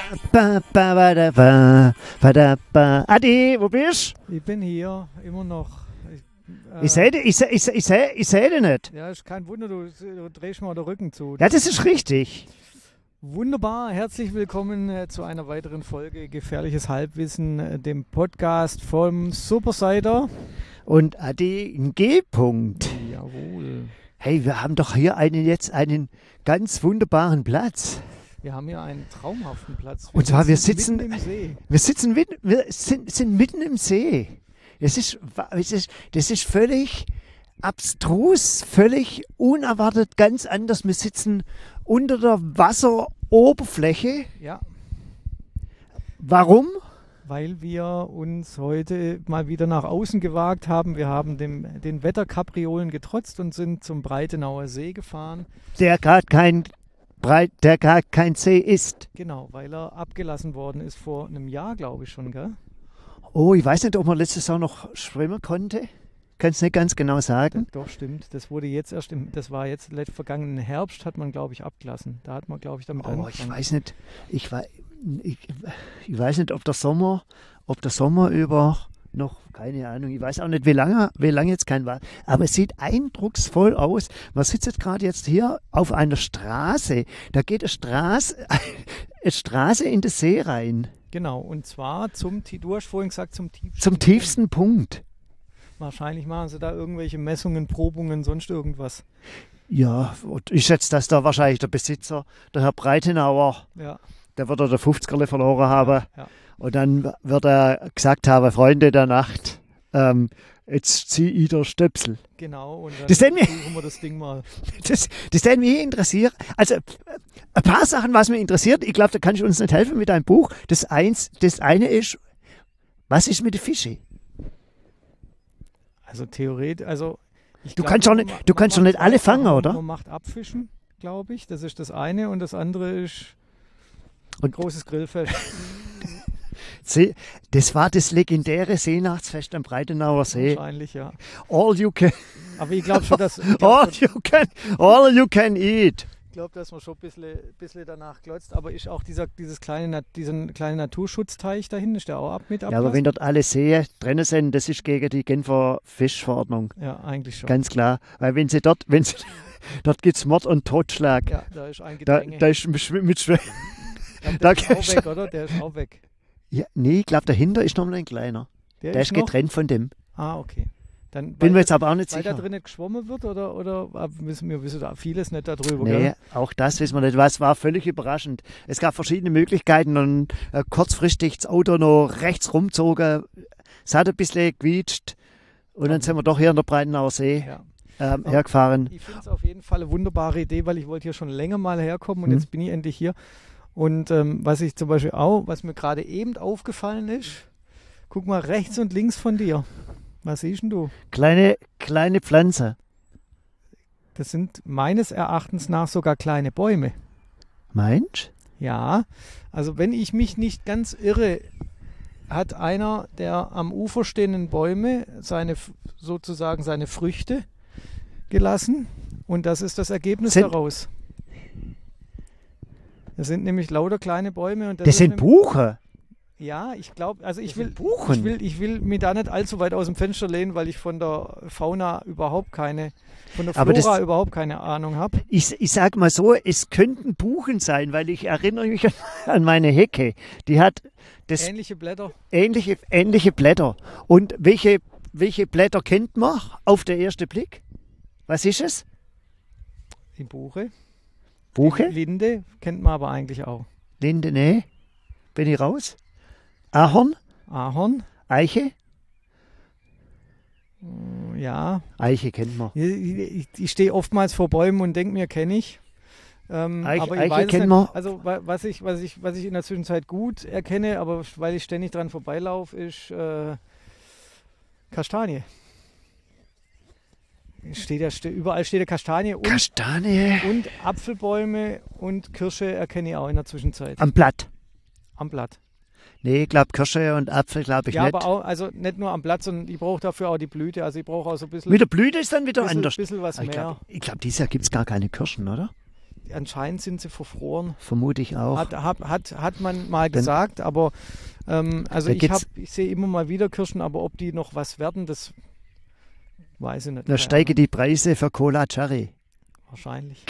Adi, wo bist Ich bin hier, immer noch. du? Ich seh dich nicht. Ja, ist kein Wunder, du drehst mal den Rücken zu. Ja, das ist richtig. Wunderbar, herzlich willkommen zu einer weiteren Folge Gefährliches Halbwissen, dem Podcast vom Supersider. Und Adi, ein G-Punkt. Jawohl. Hey, wir haben doch hier jetzt einen ganz wunderbaren Platz. Wir haben hier einen traumhaften Platz. Und zwar, wir sitzen mitten im See. Wir sind mitten im See. Das ist völlig abstrus, völlig unerwartet, ganz anders. Wir sitzen unter der Wasseroberfläche. Ja, Warum? weil wir uns heute mal wieder nach außen gewagt haben. Wir haben den Wetterkapriolen getrotzt und sind zum Breitenauer See gefahren. Der gar kein See ist. Genau, weil er abgelassen worden ist vor einem Jahr, glaube ich schon, gell? Oh, ich weiß nicht, ob man letztes Jahr noch schwimmen konnte. Kann es nicht ganz genau sagen. Doch, stimmt. Das wurde jetzt erst, das war jetzt vergangenen Herbst, hat man, glaube ich, abgelassen. Da hat man, glaube ich, damit Oh, angefangen. ich weiß nicht. Ich weiß nicht, ob der Sommer über noch, keine Ahnung, ich weiß auch nicht, wie lange jetzt kein war. Aber es sieht eindrucksvoll aus. Man sitzt jetzt gerade hier auf einer Straße. Da geht eine Straße in den See rein. Genau, und zwar du hast vorhin gesagt, zum Zum tiefsten Punkt. Wahrscheinlich machen sie da irgendwelche Messungen, Probungen, sonst irgendwas. Ja, und ich schätze, dass da wahrscheinlich der Besitzer, der Herr Breitenauer, Ja, der wird er der 50er verloren haben. ja. Und dann wird er gesagt haben, Freunde der Nacht, jetzt zieh ich der Stöpsel. Genau, und dann Das denn mir- suchen wir das Ding mal. Das hat mich interessiert. Also ein paar Sachen, was mich interessiert, ich glaube, da kannst du uns nicht helfen mit deinem Buch. Das eine ist, was ist mit den Fischen? Also theoretisch, ich Du glaub, kannst doch man nicht macht alle zwei fangen, Sachen. oder? Man macht Abfischen, glaube ich, das ist das eine, und das andere ist ein Und- großes Grillfest. Das war das legendäre Seenachtsfest am Breitenauer See. Wahrscheinlich, ja. All you can, Aber ich glaube schon, all you can eat. dass man schon ein bisschen danach glotzt, aber ist auch diesen kleinen Naturschutzteich dahin, ist der auch mit Ja, aber Ablass? wenn dort alle Seen drin sind, das ist gegen die Genfer Fischverordnung. Ja, eigentlich schon. Ganz klar. Weil dort gibt es Mord und Totschlag. Ja, da ist ein Da Gedränge. ist mit Ja, da der ist auch gibt's- weg, oder? Der ist auch weg. Ja, nee, ich glaube, dahinter ist nochmal ein kleiner. Der ist noch? getrennt von dem. Ah, okay. Dann, Bin mir jetzt aber auch nicht weil da sicher. drin nicht geschwommen wird, oder wir wissen da vieles nicht darüber, Nee, gell? auch das wissen wir nicht. Was war völlig überraschend. Es gab verschiedene Möglichkeiten und kurzfristig das Auto noch rechts rumzogen. Es hat ein bisschen gequietscht und dann sind wir doch hier in der Breitenauer See Ja. hergefahren. Ich finde es auf jeden Fall eine wunderbare Idee, weil ich wollte hier schon länger mal herkommen und jetzt bin ich endlich hier. Und was mir gerade eben aufgefallen ist, guck mal rechts und links von dir. Was siehst denn du? Kleine Pflanze. Das sind meines Erachtens nach sogar kleine Bäume. Meinst Ja, also wenn ich mich nicht ganz irre, hat einer der am Ufer stehenden Bäume sozusagen seine Früchte gelassen und das ist das Ergebnis daraus. Das sind nämlich lauter kleine Bäume. Und das sind Buchen. Ja, ich glaube, also ich will Buchen. mich da nicht allzu weit aus dem Fenster lehnen, weil ich von der Fauna von der Aber Flora überhaupt keine Ahnung habe. Ich sag mal so, es könnten Buchen sein, weil ich erinnere mich an meine Hecke. Die hat Ähnliche Blätter. ähnliche Blätter. Und welche Blätter kennt man auf den ersten Blick? Was ist es? Die Buche. Buche? Linde kennt man aber eigentlich auch. Linde, nee. Bin ich raus? Ahorn? Ahorn, Eiche? ja. Eiche kennt man. Ich stehe oftmals vor Bäumen und denke mir, kenne ich. Aber ich Eiche weiß es kennen nicht. wir. Also was ich in der Zwischenzeit gut erkenne, aber weil ich ständig dran vorbeilaufe, ist Kastanie. Überall steht der Kastanie Kastanie. und Apfelbäume und Kirsche erkenne ich auch in der Zwischenzeit. Am Blatt. Am Blatt. Nee, ich glaube Kirsche und Apfel glaube ich Ja, nicht. aber auch, also nicht nur am Blatt, sondern ich brauche dafür auch die Blüte. Also ich brauche auch so ein bisschen, Mit der Blüte ist dann wieder anders. bisschen was Ich mehr. glaube, dieses Jahr gibt es gar keine Kirschen, oder? anscheinend sind sie verfroren. Vermute ich auch. Hat man mal gesagt, aber also ich sehe immer mal wieder Kirschen, aber ob die noch was werden, das weiß ich nicht. Da steigen die Preise für Cola Cherry. Wahrscheinlich.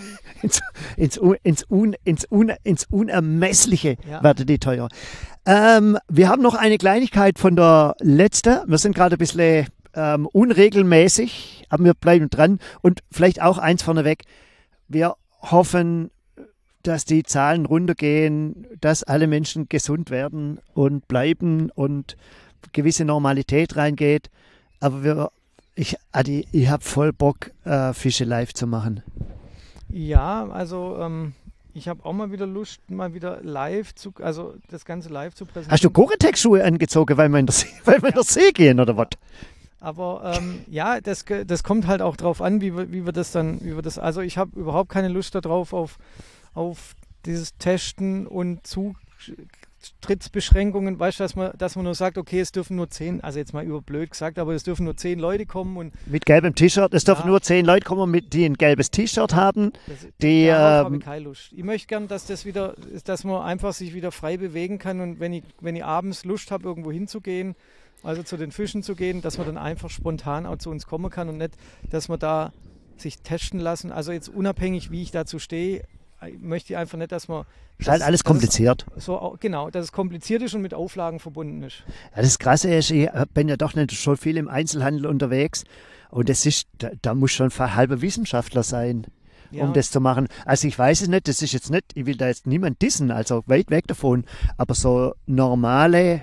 ins Unermessliche werden die teuer. Wir haben noch eine Kleinigkeit von der letzten. Wir sind gerade ein bisschen unregelmäßig, aber wir bleiben dran. Und vielleicht auch eins vorneweg. Wir hoffen, dass die Zahlen runtergehen, dass alle Menschen gesund werden und bleiben und gewisse Normalität reingeht. Aber ich habe voll Bock, Fische live zu machen. Ja, also ich habe auch mal wieder Lust, mal wieder also das Ganze live zu präsentieren. Hast du Gore-Tex-Schuhe angezogen, weil wir in der See gehen oder was? Aber ja, das kommt halt auch drauf an, wie wir das also ich habe überhaupt keine Lust darauf, auf dieses Testen und Zutrittsbeschränkungen, weißt du, dass man nur sagt, okay, es dürfen nur 10, also jetzt mal überblöd gesagt, aber es dürfen nur 10 Leute kommen. Und mit gelbem T-Shirt, es dürfen nur 10 Leute kommen, die ein gelbes T-Shirt haben. Darauf habe ich keine Lust. Ich möchte gern, dass man einfach sich wieder frei bewegen kann und wenn ich abends Lust habe, irgendwo hinzugehen, also zu den Fischen zu gehen, dass man dann einfach spontan auch zu uns kommen kann und nicht, dass man da sich testen lassen. Also jetzt unabhängig, wie ich dazu stehe, möchte ich einfach nicht, dass man... Ist halt alles kompliziert. Genau, dass es kompliziert ist und mit Auflagen verbunden ist. Ja, das Krasse ist, ich bin ja doch nicht schon viel im Einzelhandel unterwegs und da muss schon ein halber Wissenschaftler sein, um das zu machen. Also ich weiß es nicht, das ist jetzt nicht, ich will da jetzt niemand dissen, also weit weg davon, aber so normale,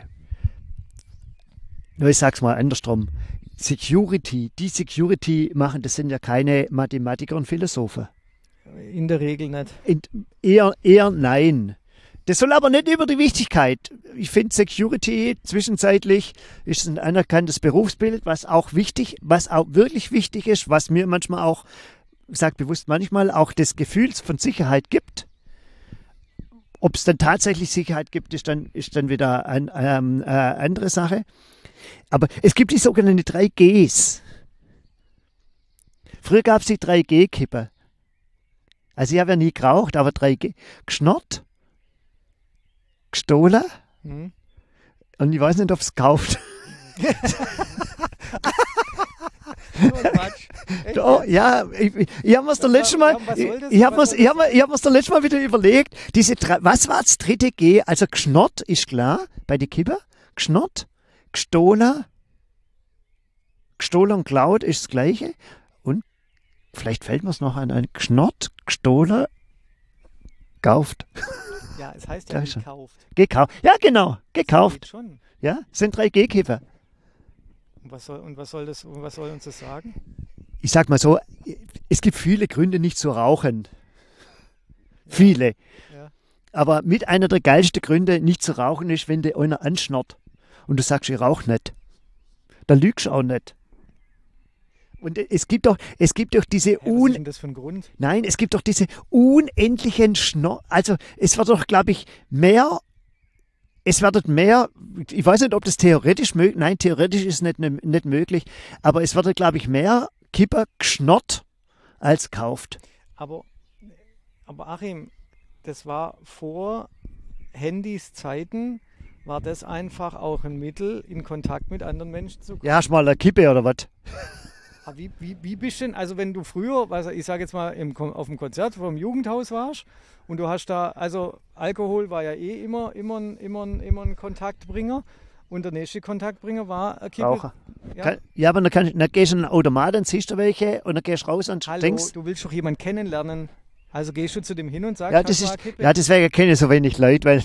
ich sag's mal andersrum, die Security machen, das sind ja keine Mathematiker und Philosophen. In der Regel nicht. Eher nein. Das soll aber nicht über die Wichtigkeit. Ich finde Security zwischenzeitlich ist ein anerkanntes Berufsbild, was auch wirklich wichtig ist, was mir manchmal auch, sag bewusst manchmal, auch das Gefühl von Sicherheit gibt. Ob es dann tatsächlich Sicherheit gibt, ist dann wieder eine andere Sache. Aber es gibt die sogenannten 3Gs. Früher gab es die 3G-Kippe. Also ich habe ja nie geraucht, aber 3G. Geschnort, gestohlen und ich weiß nicht, ob es gekauft. Ja, ich habe mir das letzte Mal wieder überlegt, was war das 3G? Also Geschnort ist klar, bei den Kippen. Geschnort, gestohlen und klaut ist das Gleiche. Und vielleicht fällt mir es noch an, ein Geschnort, gestohlen, gekauft. Ja, es heißt ja gekauft. Gekauft. Ja, genau, gekauft. Schon. Ja, sind 3G-Kiffer. Und was soll uns das sagen? Ich sag mal so, es gibt viele Gründe, nicht zu rauchen. Ja. Viele. Ja. Aber mit einer der geilsten Gründe, nicht zu rauchen, ist, wenn dir einer anschnort und du sagst, ich rauche nicht. Dann lügst du auch nicht. Und es gibt doch diese was ist denn das für ein Grund? Nein, es gibt doch diese unendlichen also es wird doch, glaube ich, mehr, ich weiß nicht, ob das theoretisch möglich, nein, theoretisch ist es nicht möglich, aber es wird, glaube ich, mehr Kipper geschnort als kauft. Aber Achim, das war vor Handys Zeiten, war das einfach auch ein Mittel, in Kontakt mit anderen Menschen zu kommen? Ja, hast mal eine Kippe oder was? Wie bist du denn, also wenn du früher, ich sage jetzt mal auf dem Konzert vom Jugendhaus warst und du hast da, also Alkohol war ja immer ein Kontaktbringer und der nächste Kontaktbringer war ein Kippe. Raucher. Ja, aber dann gehst du in einen Automat, dann siehst du welche und dann gehst du raus und denkst... Du willst doch jemanden kennenlernen, also gehst du zu dem hin und sagst, deswegen kenne ich so wenig Leute, weil...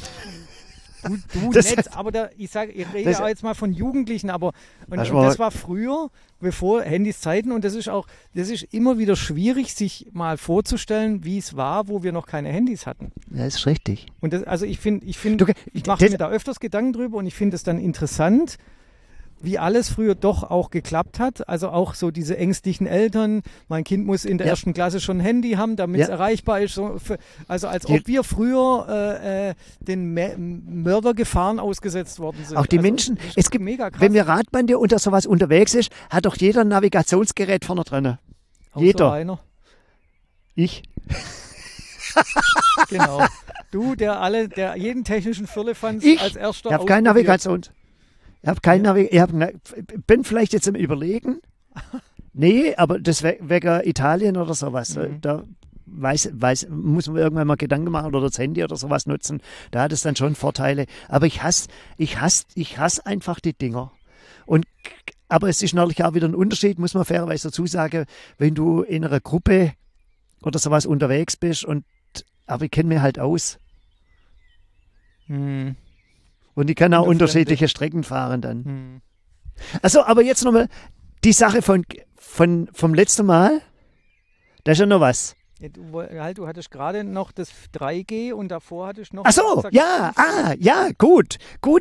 Du nicht, aber ich rede auch jetzt mal von Jugendlichen, aber das war früher, bevor Handys Zeiten und das ist immer wieder schwierig, sich mal vorzustellen, wie es war, wo wir noch keine Handys hatten. Ja, das ist richtig. Und ich mache mir da öfters Gedanken drüber und ich finde es dann interessant, wie alles früher doch auch geklappt hat. Also auch so diese ängstlichen Eltern. Mein Kind muss in der ersten Klasse schon ein Handy haben, damit es erreichbar ist. Also als ob wir früher den Mördergefahren ausgesetzt worden sind. Auch die Menschen, es gibt mega krass. Wenn wir Radbande oder sowas unterwegs ist, hat doch jeder ein Navigationsgerät vorne drin. Jeder. Einer. Ich. Genau. Du, der jeden technischen Firlefanz als erster Ich habe keine Navigation. Ich habe keine Navigation. Bin vielleicht jetzt im Überlegen. Nee, aber das wegen Italien oder sowas. Da muss man irgendwann mal Gedanken machen oder das Handy oder sowas nutzen. Da hat es dann schon Vorteile. Aber ich hasse einfach die Dinger. Aber es ist natürlich auch wieder ein Unterschied, muss man fairerweise dazu sagen, wenn du in einer Gruppe oder sowas unterwegs bist aber ich kenne mich halt aus. Und ich kann auch unterschiedliche Strecken fahren dann. Also, aber jetzt nochmal die Sache vom letzten Mal. Da ist ja noch was. Ja, du hattest gerade noch das 3G und davor hattest du noch... Ach so, ja, gut.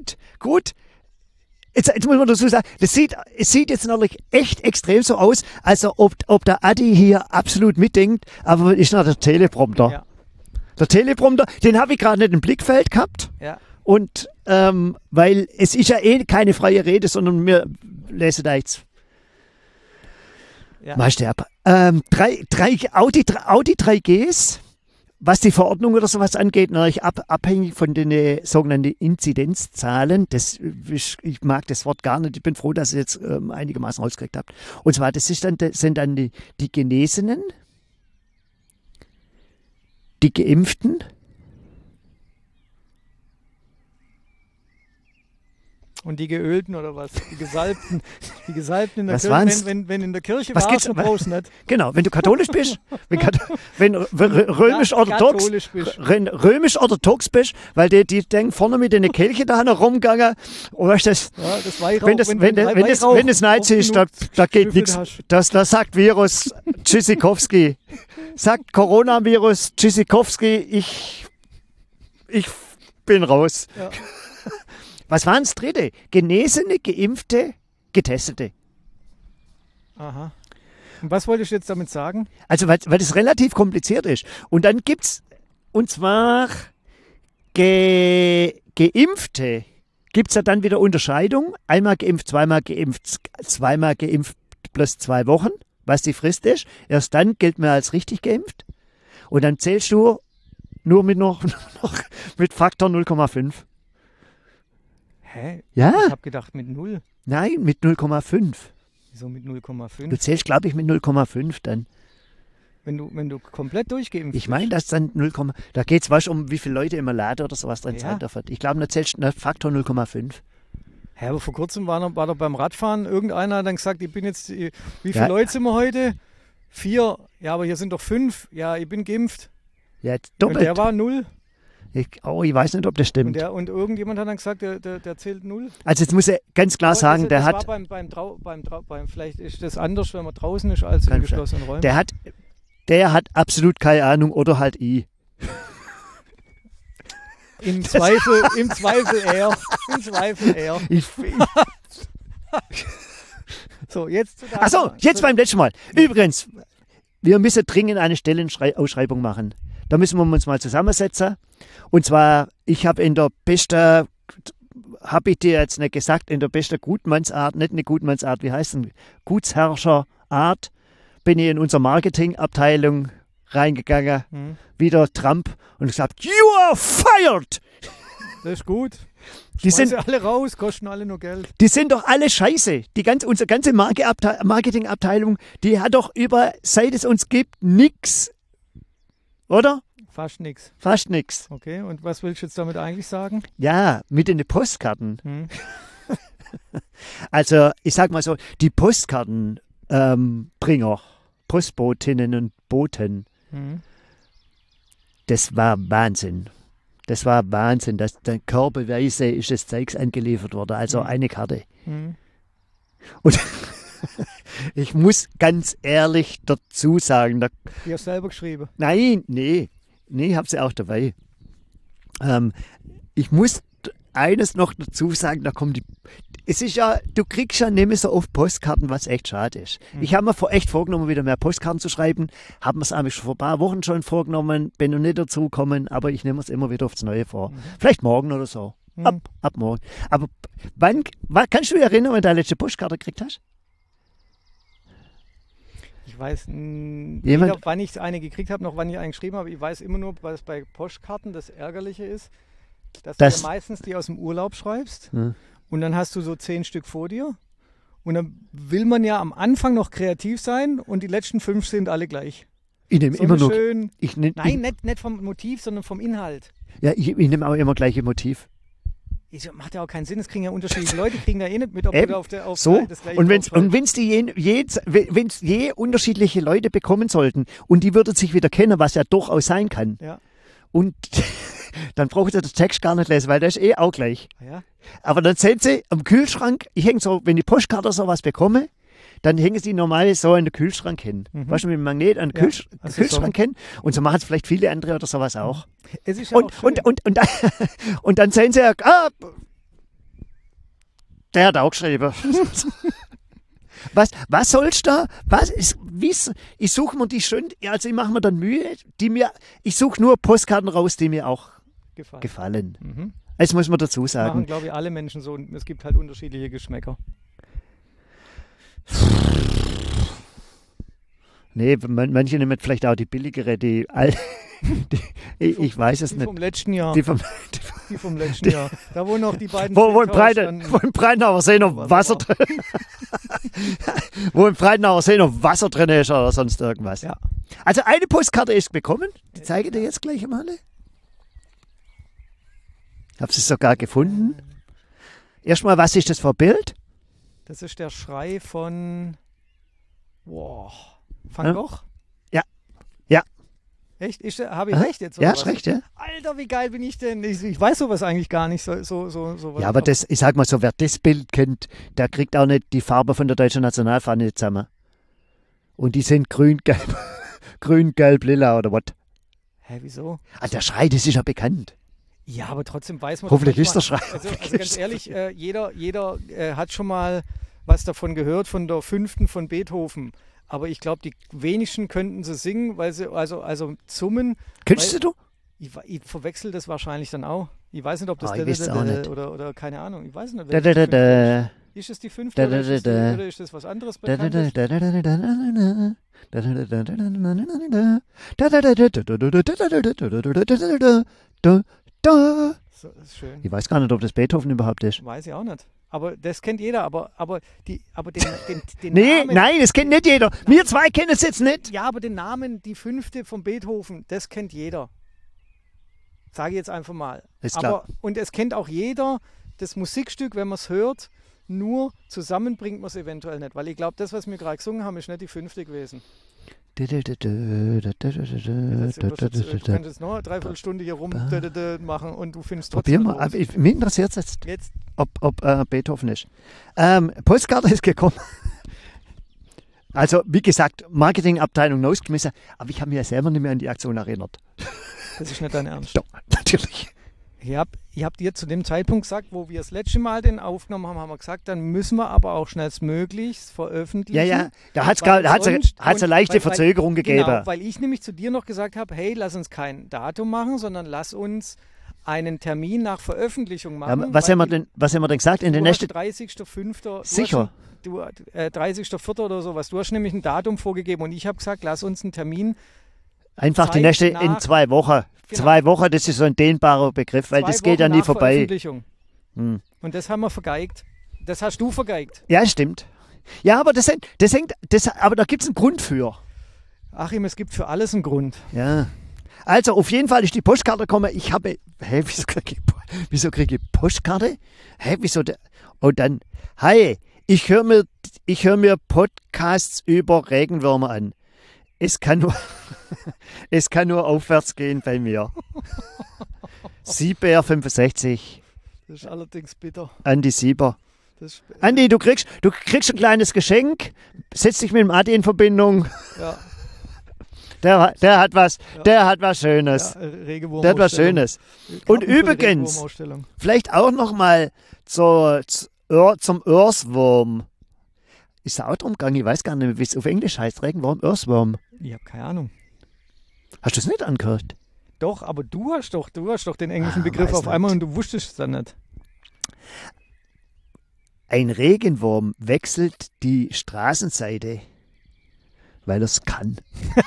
Jetzt muss man dazu sagen, es sieht jetzt natürlich echt extrem so aus, als ob der Adi hier absolut mitdenkt, aber ist noch der Teleprompter. Ja. Der Teleprompter, den habe ich gerade nicht im Blickfeld gehabt. Ja. Und weil es ist ja keine freie Rede, sondern wir lesen da jetzt. Ja. Machst du ab. Audi 3Gs, was die Verordnung oder sowas angeht, natürlich abhängig von den sogenannten Inzidenzzahlen. Ich mag das Wort gar nicht. Ich bin froh, dass ihr jetzt einigermaßen rausgekriegt habt. Und zwar, sind dann die Genesenen, die Geimpften, und die Geölten oder was? Die Gesalbten. Die Gesalbten in der Was Kirche. waren's? Wenn in der Kirche Was warst, gibt's- dann brauchst du nicht. genau, wenn du katholisch bist, wenn römisch-orthodox Katholisch bist. römisch-orthodox bist, weil die denken vorne mit den Kirche da noch rumgegangen, und weißt du, Ja, das Weihrauch, wenn es Nazi ist, da geht nichts. Da sagt Virus Tschüssikowski. Sagt Coronavirus Tschüssikowski, ich bin raus. Ja. Was waren das dritte? Genesene, Geimpfte, Getestete. Aha. Und was wolltest du jetzt damit sagen? Also, weil das relativ kompliziert ist. Und dann gibt's, und zwar Geimpfte, gibt es ja dann wieder Unterscheidung. Einmal geimpft zweimal geimpft plus 2 Wochen, was die Frist ist. Erst dann gilt man als richtig geimpft. Und dann zählst du nur mit mit Faktor 0,5. Hä? Ja? Ich habe gedacht mit 0. Nein, mit 0,5. Wieso mit Du 0,5? zählst, glaube ich, mit 0,5 dann. Wenn du komplett durchgeimpft Ich meine, das dann 0, da geht es um wie viele Leute im Laden oder sowas drin Ja. Zeit dafür. Ich glaube, da zählst du Faktor 0,5. Ja, aber vor kurzem war doch beim Radfahren irgendeiner, hat dann gesagt, ich bin jetzt, wie viele Ja. Leute sind wir heute? 4. Ja, aber hier sind doch 5. Ja, ich bin geimpft. Ja, Und doppelt. der war 0. Ich weiß nicht, ob das stimmt. Und irgendjemand hat dann gesagt, der zählt 0. Also jetzt muss ich ganz klar Aber sagen, das war vielleicht ist das anders, wenn man draußen ist, als in Kann geschlossenen Räumen. der hat absolut keine Ahnung oder halt ich. Im Zweifel er. Im Zweifel er. So, jetzt zu deinem- Achso, jetzt beim letzten Mal. Übrigens, wir müssen dringend eine Stellenausschreibung machen. Da müssen wir uns mal zusammensetzen. Und zwar, ich habe in der besten, habe ich dir jetzt nicht gesagt, in der besten Gutmannsart, nicht eine Gutmannsart, wie heißt denn, Gutsherrscherart, bin ich in unsere Marketingabteilung reingegangen, wieder Trump, und gesagt, you are fired! Das ist gut. Die Schmeiß sind, sie alle raus, kosten alle nur Geld. die sind doch alle scheiße. Unsere ganze Marketingabteilung, die hat doch seit es uns gibt, nix. Oder? Fast nichts. Fast nix. Okay, und was willst du jetzt damit eigentlich sagen? Ja, mit den Postkarten. Also, ich sag mal so, die Postkartenbringer, Postbotinnen und Boten, das war Wahnsinn. Das war Wahnsinn, dass dann körperweise ist das Zeugs angeliefert worden, also eine Karte. Und ich muss ganz ehrlich dazu sagen, Die hast du selber geschrieben. nee, ich habe sie auch dabei. Ich muss eines noch dazu sagen, es ist ja, du kriegst ja nicht mehr so oft Postkarten, was echt schade ist. Ich habe mir echt vorgenommen, wieder mehr Postkarten zu schreiben. Haben wir es eigentlich vor ein paar Wochen schon vorgenommen, bin noch nicht dazu gekommen, aber ich nehme es immer wieder aufs Neue vor. Vielleicht morgen oder so. Ab morgen. Aber kannst du dich erinnern, wenn du deine letzte Postkarte gekriegt hast? Ich weiß Jemand- weder, wann ich eine gekriegt habe, noch wann ich eine geschrieben habe. Ich weiß immer nur, was bei Postkarten das Ärgerliche ist, dass du Das- ja meistens die aus dem Urlaub schreibst Hm. und dann hast du so 10 Stück vor dir und dann will man ja am Anfang noch kreativ sein und die letzten 5 sind alle gleich. Ich nehme So immer eine nur. schön, Ich nehm, nein, nicht vom Motiv, sondern vom Inhalt. ich nehme auch immer gleiche Motiv. Macht ja auch keinen Sinn, es kriegen ja unterschiedliche Leute, kriegen da eh nicht mit, ob Eben, du auf So, das gleiche und wenn es draufschreibst. wenn's je unterschiedliche Leute bekommen sollten und die würden sich wieder kennen, was ja durchaus sein kann, Ja. und dann braucht ihr den Text gar nicht lesen, weil der ist eh auch gleich. Ja. Aber dann sehen Sie am Kühlschrank, ich hänge so, wenn die Postkarte sowas bekomme, dann hängen sie normal so an den Kühlschrank hin. Weißt du, mit dem Magnet an den Ja, also Kühlschrank hin. Und so machen es vielleicht viele andere oder sowas auch. Es ist ja auch schön. Und dann sehen sie, der hat auch geschrieben. Was sollst du da? Ich suche mir die schön, also ich mache mir dann Mühe, ich suche nur Postkarten raus, die mir auch gefallen. Mhm. Das muss man dazu Machen, sagen. glaube ich, alle Menschen so. Und es gibt halt unterschiedliche Geschmäcker. Nee, manche nehmen vielleicht auch die billigere, ich weiß es Die nicht. vom letzten Jahr. Die vom, Die vom letzten Jahr. Da wo noch die beiden wo im Steakhouse standen. Breitenauer See noch Wasser drin wo im Breitenauer See noch Wasser drin ist oder sonst irgendwas. Ja. Also eine Postkarte ist bekommen, die zeige ich dir jetzt gleich mal. Habe sie sogar gefunden. Erstmal, was ist das für ein Bild? Das ist der Schrei von Van Ja. Gogh? Ja. Ja. Echt? Habe ich recht jetzt? Oder Ja, was? ist recht, ja. Alter, wie geil bin ich denn? Ich weiß sowas eigentlich gar nicht. So Ja, aber das, ich sag mal so, wer das Bild kennt, der kriegt auch nicht die Farbe von der deutschen Nationalfahne zusammen. Und die sind grün, gelb, grün, gelb, lila oder was. Hä, wieso? Ah, der Schrei, das ist ja bekannt. Ja, aber trotzdem weiß man. Hoffentlich doch ist der manchmal- Schrei. Also ganz ehrlich, jeder hat schon mal was davon gehört, von der 5. von Beethoven. Aber ich glaube, die wenigsten könnten sie singen, weil sie, also summen. Kennst du? Ich verwechsel das wahrscheinlich dann auch. Ich weiß nicht, ob das Ah, ich weiß auch nicht. oder keine Ahnung. Ich weiß nicht. Da, welche da, da, die 5. ist. Ist es die 5. Da, oder, da, ist da, oder ist das was anderes da, da, Bekanntes? da, da, da, da, da, da. So, das ist schön. Ich weiß gar nicht, ob das Beethoven überhaupt ist. Weiß ich auch nicht. Aber das kennt jeder. Aber den Nee, Namen, nein, das kennt nicht jeder. Wir zwei kennen es jetzt nicht. Ja, aber den Namen, die 5. von Beethoven, das kennt jeder. Sage ich jetzt einfach mal. Ist klar. Und es kennt auch jeder das Musikstück, wenn man es hört, nur zusammen bringt man es eventuell nicht. Weil ich glaube, das, was wir gerade gesungen haben, ist nicht die 5. gewesen. Du kannst jetzt noch eine Dreiviertelstunde hier rum machen und du findest Probier trotzdem mal. raus. Aber mich interessiert es jetzt, Jetzt, ob Beethoven ist. Postkarte ist gekommen. Also, wie gesagt, Marketingabteilung rausgeschmissen, aber ich habe mich ja selber nicht mehr an die Aktion erinnert. das ist nicht dein Ernst. Doch, natürlich. Ich hab dir zu dem Zeitpunkt gesagt, wo wir das letzte Mal den aufgenommen haben, haben wir gesagt, dann müssen wir aber auch schnellstmöglichst veröffentlichen. Ja, da hat es Weil eine leichte Verzögerung gegeben. Genau, weil ich nämlich zu dir noch gesagt habe, hey, lass uns kein Datum machen, sondern lass uns einen Termin nach Veröffentlichung machen. Ja, was haben wir denn gesagt? In den nächsten 30.05. Sicher. 30.04. oder sowas. Du hast nämlich ein Datum vorgegeben und ich habe gesagt, lass uns einen Termin. Einfach die Zeit nächste nach- in 2 Wochen. Genau. 2 Wochen, das ist so ein dehnbarer Begriff, weil 2 das geht ja Wochen nie nach vorbei. Veröffentlichung. Hm. Und das haben wir vergeigt. Das hast du vergeigt. Ja, stimmt. Ja, aber aber da gibt es einen Grund für. Achim, es gibt für alles einen Grund. Ja. Also auf jeden Fall ist die Postkarte gekommen. Ich habe, wieso kriege ich Postkarte? Und dann, hi, ich höre mir Podcasts über Regenwürmer an. Es kann nur aufwärts gehen bei mir. Sieber 65, Das ist allerdings bitter. Andi Sieber. Das ist, Andi, du kriegst ein kleines Geschenk. Setz dich mit dem Adi in Verbindung. ja, Der hat was Schönes. Regenwurm. Der hat was Schönes. Und übrigens, vielleicht auch noch mal zum Earthworm. Ist da auch drum gegangen? Ich weiß gar nicht, wie es auf Englisch heißt. Regenwurm, Earthworm. Ich habe keine Ahnung. Hast du es nicht angehört? Doch, aber du hast doch den englischen Begriff weiß auf einmal nicht. und du wusstest es dann nicht. Ein Regenwurm wechselt die Straßenseite Weil er es kann.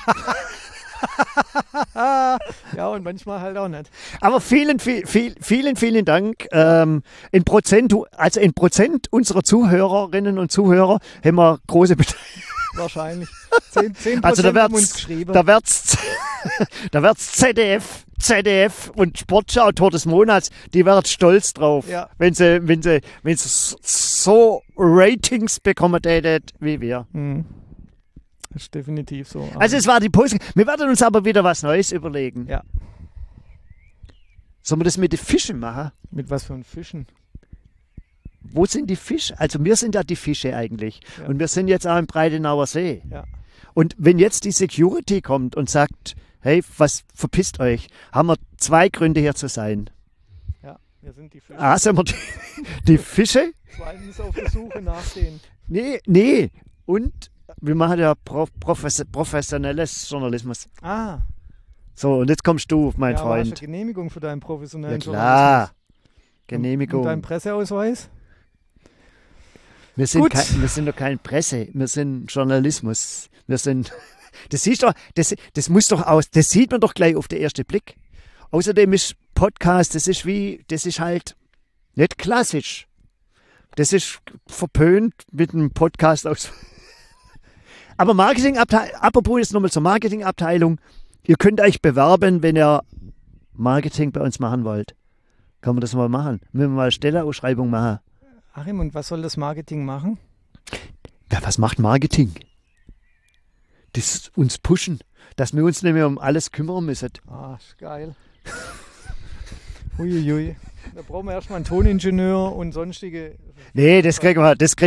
Ja, und manchmal halt auch nicht. Aber vielen Dank. In Prozent unserer Zuhörerinnen und Zuhörer haben wir große Beteiligung. Wahrscheinlich. 10% Also da haben uns wird's, geschrieben. da wird's ZDF und Sportschau Tor des Monats, die werden stolz drauf, Ja. wenn sie so Ratings bekommen tätet wie wir. Mhm. Das ist definitiv so. Also es war die Pause. Wir werden uns aber wieder was Neues überlegen. Ja. Sollen wir das mit den Fischen machen? Mit was für ein Fischen? Wo sind die Fische? Also wir sind ja die Fische eigentlich. Ja. Und wir sind jetzt auch im Breitenauer See. Ja. Und wenn jetzt die Security kommt und sagt, hey, was verpisst euch, haben wir 2 Gründe hier zu sein. Ja, wir sind die Fische. A, sind wir die Fische? Zweitens auf der Suche nach den. Nee. Und wir machen ja professionelles Journalismus. Ah, So, und jetzt kommst du, mein ja, aber hast du Freund. eine Genehmigung für deinen Ja professionellen klar, Journalismus? Und Genehmigung. deinen Presseausweis? Wir sind, Gut. wir sind doch kein Presse, wir sind Journalismus. Wir sind, das siehst du, das muss doch aus, das sieht man doch gleich auf den ersten Blick. Außerdem ist Podcast, das ist halt nicht klassisch. Das ist verpönt mit einem Podcast aus. Aber Marketingabteilung, apropos jetzt nochmal zur Marketingabteilung, ihr könnt euch bewerben, wenn ihr Marketing bei uns machen wollt. Kann man das mal machen? Müssen wir mal eine Stellenausschreibung machen? Achim, und was soll das Marketing machen? Ja, was macht Marketing? Das uns pushen, dass wir uns nicht mehr um alles kümmern müssen. Ah, ist geil. Huiuiui. Da brauchen wir erstmal einen Toningenieur und sonstige. Nee, das kriegen wir. Das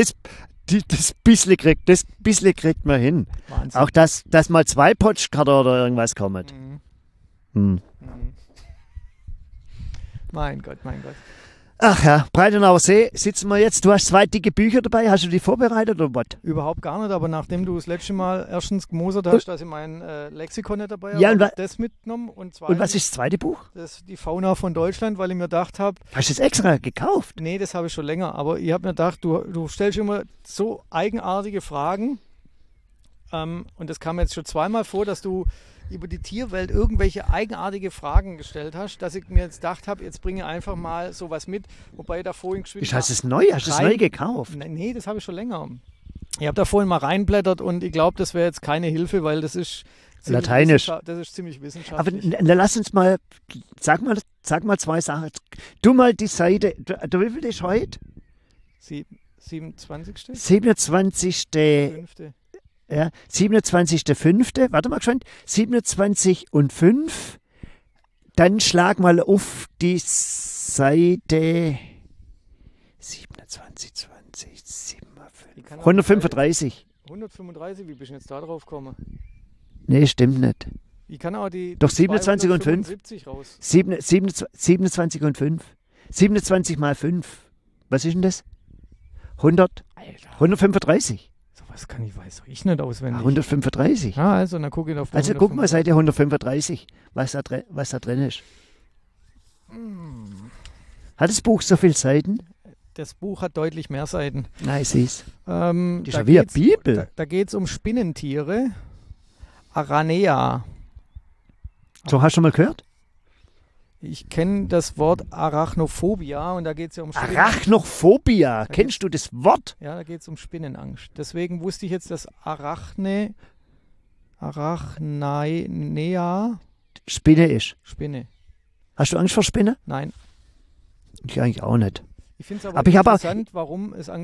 bisschen kriegt man hin. Wahnsinn. Auch dass mal 2 Postkarten oder irgendwas kommen. Mhm. Hm. Mhm. Mein Gott. Ach ja, Breitenauer See sitzen wir jetzt. Du hast 2 dicke Bücher dabei. Hast du die vorbereitet oder was? Überhaupt gar nicht, aber nachdem du das letzte Mal erstens gemosert hast, dass ich mein Lexikon nicht dabei Ja, habe, und habe ich das mitgenommen und zweitens Und was ist das zweite Buch? das ist die Fauna von Deutschland, weil ich mir gedacht habe, Hast du das extra gekauft? nee, das habe ich schon länger, aber ich habe mir gedacht, du stellst immer so eigenartige Fragen und das kam jetzt schon zweimal vor, dass du über die Tierwelt irgendwelche eigenartige Fragen gestellt hast, dass ich mir jetzt gedacht habe, jetzt bringe einfach mal sowas mit, wobei ich da vorhin geschwind Hast du es neu? Hast du es neu gekauft? Nee, das habe ich schon länger. Ich habe da vorhin mal reinblättert und ich glaube, das wäre jetzt keine Hilfe, weil das ist ziemlich Lateinisch. Das ist ziemlich Aber wissenschaftlich. lass uns mal, sag mal 2 Sachen. Du mal die Seite, du wie viel ist heute? 27. 27. 5. Ja, 27.05. Warte mal schon. 27 und 5. Dann schlag mal auf die Seite 27, 20, 57, 135. 135, wie bist du jetzt da drauf gekommen? Nee, stimmt nicht. Ich kann auch die Doch 27 und 5. 275 raus. 27 und 5. 27 mal 5. Was ist denn das? 100, Alter, 135. sowas weiß ich nicht auswendig. 135. Ja, also dann gucke ich auf die Also guck mal, 135. Seite 135, was da drin ist. Hat das Buch so viele Seiten? Das Buch hat deutlich mehr Seiten. Nein, ich sehe es. Das ist Da ja wie eine geht's- Bibel. Da geht es um Spinnentiere. Aranea. So, hast du schon mal gehört? Ich kenne das Wort Arachnophobia und da geht es ja um Arachnophobia. Kennst du das Wort? Ja, da geht es um Spinnenangst. Deswegen wusste ich jetzt, dass Arachnea Spinne ist. Spinne. Hast du Angst vor Spinnen? Nein. Ich eigentlich auch nicht. Ich finde es Aber ich habe auch- interessant, warum es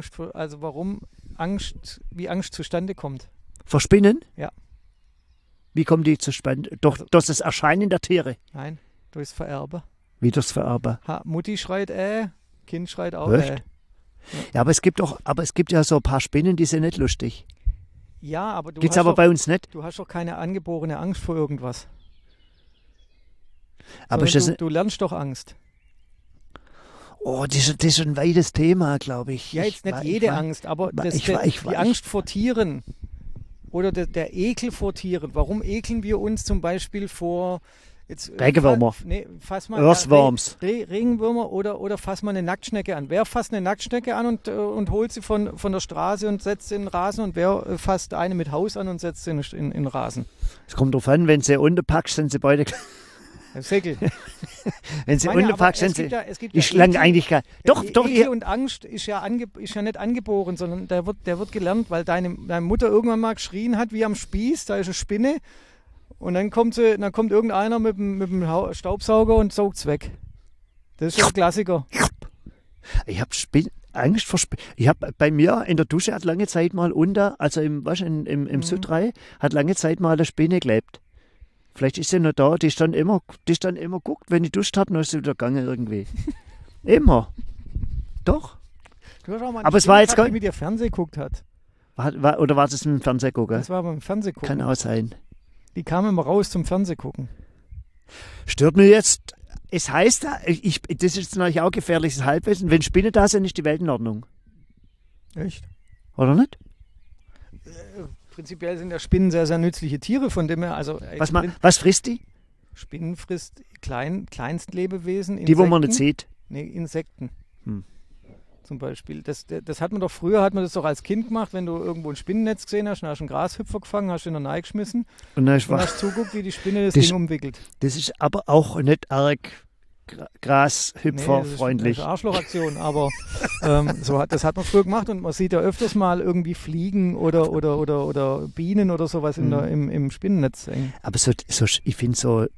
wie Angst zustande kommt. Vor Spinnen? Ja. Wie kommen die zustande? Doch, durch das Erscheinen der Tiere. Nein, durchs Vererben. Wie durchs Vererben. Mutti schreit Kind schreit auch Echt? Ja, aber es gibt ja so ein paar Spinnen, die sind nicht lustig. Ja, aber du Gibt's hast aber doch, bei uns nicht. du hast doch keine angeborene Angst vor irgendwas. Aber ist Sondern das, du lernst doch Angst. das ist ein weites Thema, glaube ich. Ja, jetzt nicht jede Angst, aber die Angst vor Tieren oder der Ekel vor Tieren. Warum ekeln wir uns zum Beispiel vor Jetzt, Regenwürmer. Fass mal Earthworms. Regenwürmer oder fass mal eine Nacktschnecke an. Wer fasst eine Nacktschnecke an und holt sie von der Straße und setzt sie in den Rasen und wer fasst eine mit Haus an und setzt sie in den Rasen? Es kommt drauf an, wenn sie unterpackst, sind sie beide. Segel. Wenn sie unterpackst, sind sie. Ich ja lang eigentlich gar. Doch. Ekel und Angst ist ja nicht angeboren, sondern der wird gelernt, weil deine Mutter irgendwann mal geschrien hat, wie am Spieß, da ist eine Spinne. Und dann kommt irgendeiner mit dem Staubsauger und saugt es weg. Das ist ja ein Klassiker. Ich habe Angst vor Spinnen. Ich habe bei mir in der Dusche hat lange Zeit mal im Südrhein hat lange Zeit mal eine Spinne gelebt. Vielleicht ist sie noch da, die stand immer guckt, wenn ich duscht habe, dann ist sie wieder gegangen irgendwie. Immer. Doch. Du hast auch mal aber es war jetzt die mit dir Fernsehen geguckt hat. Oder war das im Fernsehgucken? Das war beim Fernsehgucken. Kann auch sein. Die kamen immer raus zum Fernsehgucken. Stört mir jetzt. Es heißt, das ist jetzt natürlich auch gefährliches Halbwissen, wenn Spinnen da sind, ist die Welt in Ordnung. Echt? Oder nicht? Prinzipiell sind ja Spinnen sehr, sehr nützliche Tiere, von dem her, also... Was frisst die? Spinnen frisst Kleinstlebewesen, Insekten. Die, wo man nicht sieht? Nee, Insekten. Zum Beispiel. Das hat man doch früher, hat man das doch als Kind gemacht, wenn du irgendwo ein Spinnennetz gesehen hast, dann hast du einen Grashüpfer gefangen, hast ihn in der Nähe geschmissen und hast zuguckt, wie die Spinne das Ding umwickelt. Das ist aber auch nicht arg Grashüpferfreundlich. Das ist eine Arschlochaktion, aber das hat man früher gemacht und man sieht ja öfters mal irgendwie Fliegen oder Bienen oder sowas im Spinnennetz hängen. Aber ich finde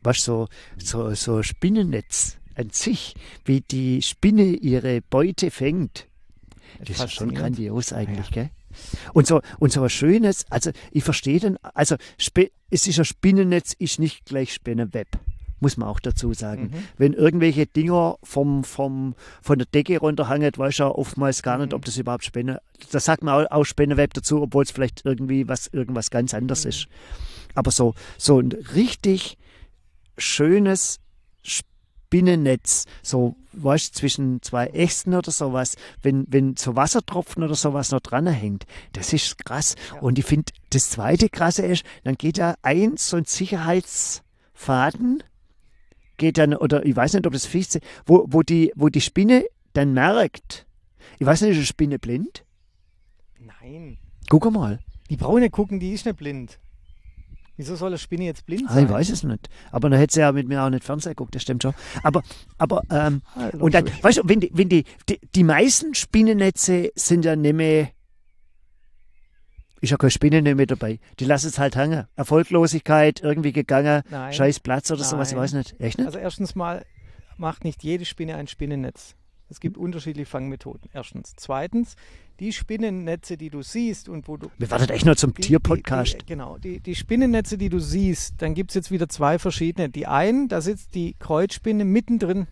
so Spinnennetz an sich, wie die Spinne ihre Beute fängt, das ist schon grandios eigentlich, gell? Und so was Schönes, also ich verstehe dann, also es ist ein Spinnennetz, ist nicht gleich Spinnenweb, muss man auch dazu sagen. Wenn irgendwelche Dinger von der Decke runterhängen, weiß ja oftmals gar nicht, ob das überhaupt da sagt man auch Spinnenweb dazu, obwohl es vielleicht irgendwas ganz anderes ist. Aber so ein richtig schönes Spinnennetz, so, weißt du, zwischen zwei Ästen oder sowas, wenn so Wassertropfen oder sowas noch dran hängt, das ist krass. Ja. Und ich finde, das zweite Krasse ist, dann geht da so ein Sicherheitsfaden, geht dann, oder ich weiß nicht, ob das fies ist, wo die Spinne dann merkt, ich weiß nicht, ist eine Spinne blind? Nein. Guck mal. Die braune gucken, die ist nicht blind. Wieso soll eine Spinne jetzt blind sein? Ich weiß es nicht. Aber dann hätte sie ja mit mir auch nicht Fernsehen geguckt, das stimmt schon. Aber und dann, weißt du, wenn die meisten Spinnennetze sind ja nicht mehr, ist ja keine Spinne nicht mehr dabei. Die lassen es halt hängen. Erfolglosigkeit, irgendwie gegangen, Nein. scheiß Platz oder sowas, ich weiß nicht. Echt nicht? Also erstens mal macht nicht jede Spinne ein Spinnennetz. Es gibt unterschiedliche Fangmethoden. Erstens. Zweitens, die Spinnennetze, die du siehst und wo du... Wir warten echt nur zum Tierpodcast. Genau, die Spinnennetze, die du siehst, dann gibt es jetzt wieder zwei verschiedene. Die einen, da sitzt die Kreuzspinne mittendrin.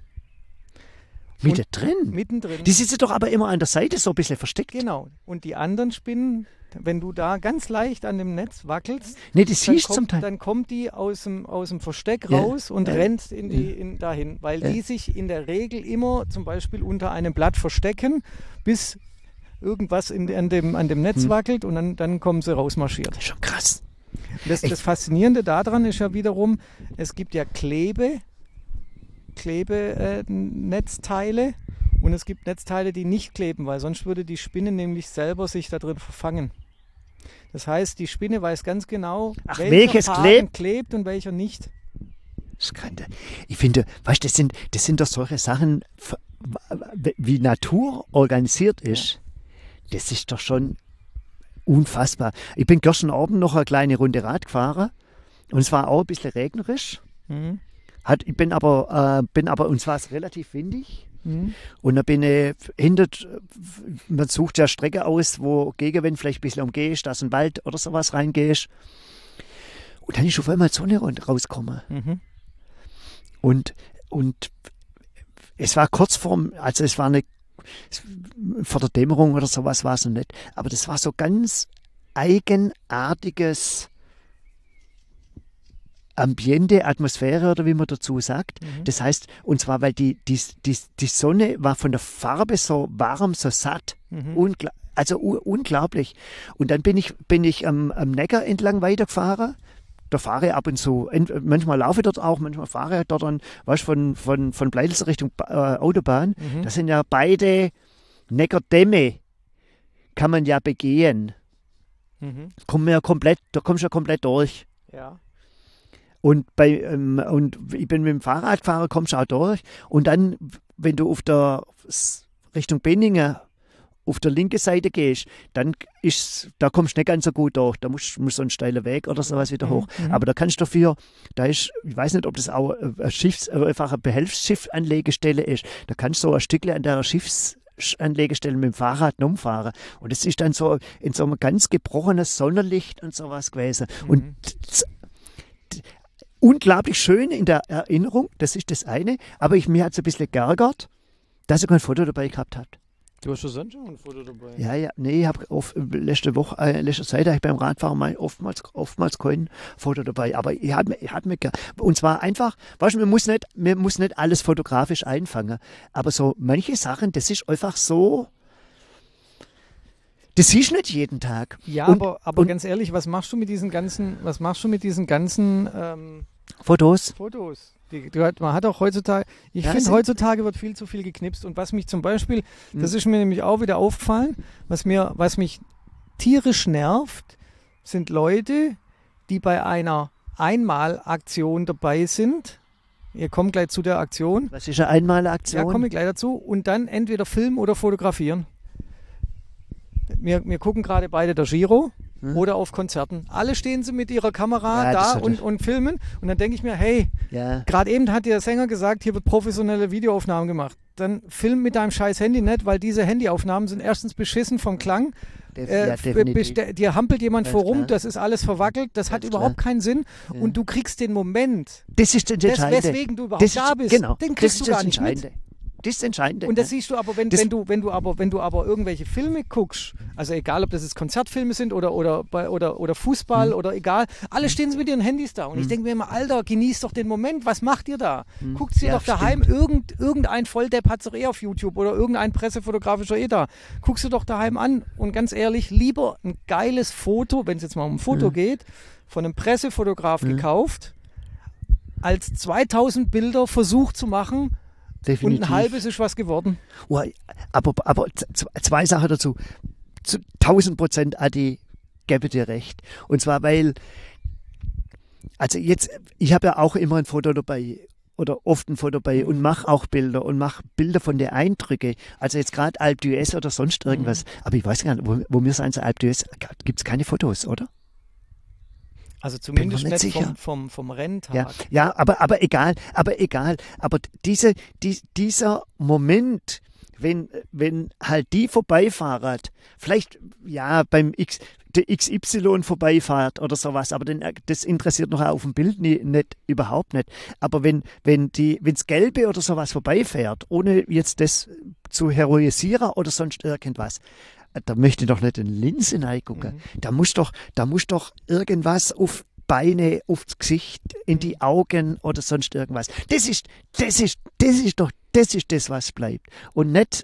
Mittendrin. Die sitzt doch aber immer an der Seite so ein bisschen versteckt. Genau. Und die anderen Spinnen, wenn du da ganz leicht an dem Netz wackelst, dann kommt die aus dem Versteck raus und rennt dahin, weil die sich in der Regel immer zum Beispiel unter einem Blatt verstecken, bis irgendwas an dem Netz wackelt und dann kommen sie rausmarschiert. Das ist schon krass. Das Faszinierende daran ist ja wiederum, es gibt ja Netzteile und es gibt Netzteile, die nicht kleben, weil sonst würde die Spinne nämlich selber sich da drin verfangen. Das heißt, die Spinne weiß ganz genau, welcher Faden klebt und welcher nicht. Ich finde, weißt du, das sind doch solche Sachen, wie Natur organisiert ist. Ja. Das ist doch schon unfassbar. Ich bin gestern Abend noch eine kleine Runde Rad gefahren und es war auch ein bisschen regnerisch. Und es war relativ windig. Und dann bin ich man sucht ja Strecke aus, wo Gegenwind vielleicht ein bisschen umgehst, dass ein Wald oder sowas reingehst. Und dann ist auf einmal die Sonne rausgekommen. Und es war kurz vor der Dämmerung oder sowas war es noch nicht. Aber das war so ganz eigenartiges Ambiente, Atmosphäre oder wie man dazu sagt. Das heißt, und zwar, weil die Sonne war von der Farbe so warm, so satt. Unglaublich. Und dann bin ich am Neckar entlang weitergefahren, da fahre ich ab und zu. Manchmal laufe ich dort auch, manchmal fahre ich dort dann, weißt du, von Pleitels Richtung Autobahn. Das sind ja beide Neckar-Dämme, kann man ja begehen. Da kommst du ja komplett durch. Ja. Und ich bin mit dem Fahrrad gefahren, kommst du auch durch. Und dann, wenn du auf der Richtung Benningen auf der linken Seite gehst, da kommst du nicht ganz so gut durch. Da musst du so einen steilen Weg oder sowas wieder hoch. Aber da kannst du dafür, ich weiß nicht, ob das auch einfach eine Behelfsschiff-Anlegestelle ist. Da kannst du so ein Stückchen an der Schiffsanlegestelle mit dem Fahrrad umfahren. Und das ist dann so in so einem ganz gebrochenes Sonnenlicht und sowas gewesen. Und unglaublich schön in der Erinnerung, das ist das eine. Aber mir hat es ein bisschen geärgert, dass ihr kein Foto dabei gehabt habt. Du hast schon sonst schon ein Foto dabei. Ja, nee, ich habe letzte Zeit habe ich beim Radfahren mal oftmals kein Foto dabei. Aber ich hatte mir und zwar einfach, weißt du, man muss nicht alles fotografisch einfangen. Aber so manche Sachen, das ist einfach so, das siehst du nicht jeden Tag. Ja, aber ganz ehrlich, was machst du mit diesen ganzen Fotos? Man hat auch heutzutage, heutzutage wird viel zu viel geknipst. Und was mich zum Beispiel, das ist mir nämlich auch wieder aufgefallen, was mich tierisch nervt, sind Leute, die bei einer Einmalaktion dabei sind. Ihr kommt gleich zu der Aktion. Was ist eine Einmalaktion? Ja, komme ich gleich dazu. Und dann entweder filmen oder fotografieren. Wir gucken gerade beide der Giro oder auf Konzerten. Alle stehen sie mit ihrer Kamera da und filmen. Und dann denke ich mir, hey, gerade eben hat der Sänger gesagt, hier wird professionelle Videoaufnahmen gemacht. Dann film mit deinem scheiß Handy nicht, weil diese Handyaufnahmen sind erstens beschissen vom Klang. Dir hampelt jemand vor rum, das ist alles verwackelt, das hat überhaupt keinen Sinn. Und du kriegst den Moment, das ist das Entscheidende. Weswegen du überhaupt da bist, den kriegst du gar nicht mit. Das ist das Entscheidende. Und das siehst du aber, wenn du aber irgendwelche Filme guckst, also egal, ob das jetzt Konzertfilme sind oder Fußball oder egal, alle stehen mit ihren Handys da. Und ich denke mir immer, Alter, genießt doch den Moment, was macht ihr da? Guckt ihr doch daheim, irgendein Volldepp hat es doch auf YouTube oder irgendein pressefotografischer da. Guckst du doch daheim an und ganz ehrlich, lieber ein geiles Foto, wenn es jetzt mal um ein Foto geht, von einem Pressefotograf gekauft, als 2000 Bilder versucht zu machen. Definitiv. Und ein halbes ist was geworden. Oh, aber zwei Sachen dazu. Zu 1000% Adi, gebe dir recht. Und zwar, weil, also jetzt, ich habe ja auch immer ein Foto dabei oder oft ein Foto dabei und mache auch Bilder und mache Bilder von den Eindrücken. Also jetzt gerade Alpe d'Huez oder sonst irgendwas. Aber ich weiß gar nicht, wo wir sind, Alpe d'Huez, gibt es keine Fotos, oder? Also zumindest nicht vom Renntag. Ja, aber egal. Aber dieser Moment, wenn halt die vorbeifahren, vielleicht der XY vorbeifahrt oder sowas, aber das interessiert noch auf dem Bild überhaupt nicht. Aber wenn's Gelbe oder sowas vorbeifährt, ohne jetzt das zu heroisieren oder sonst irgendwas, da möchte ich doch nicht in Linsen reingucken. Da muss doch irgendwas auf Beine, aufs Gesicht, in die Augen oder sonst irgendwas. Das ist das, was bleibt. Und nicht,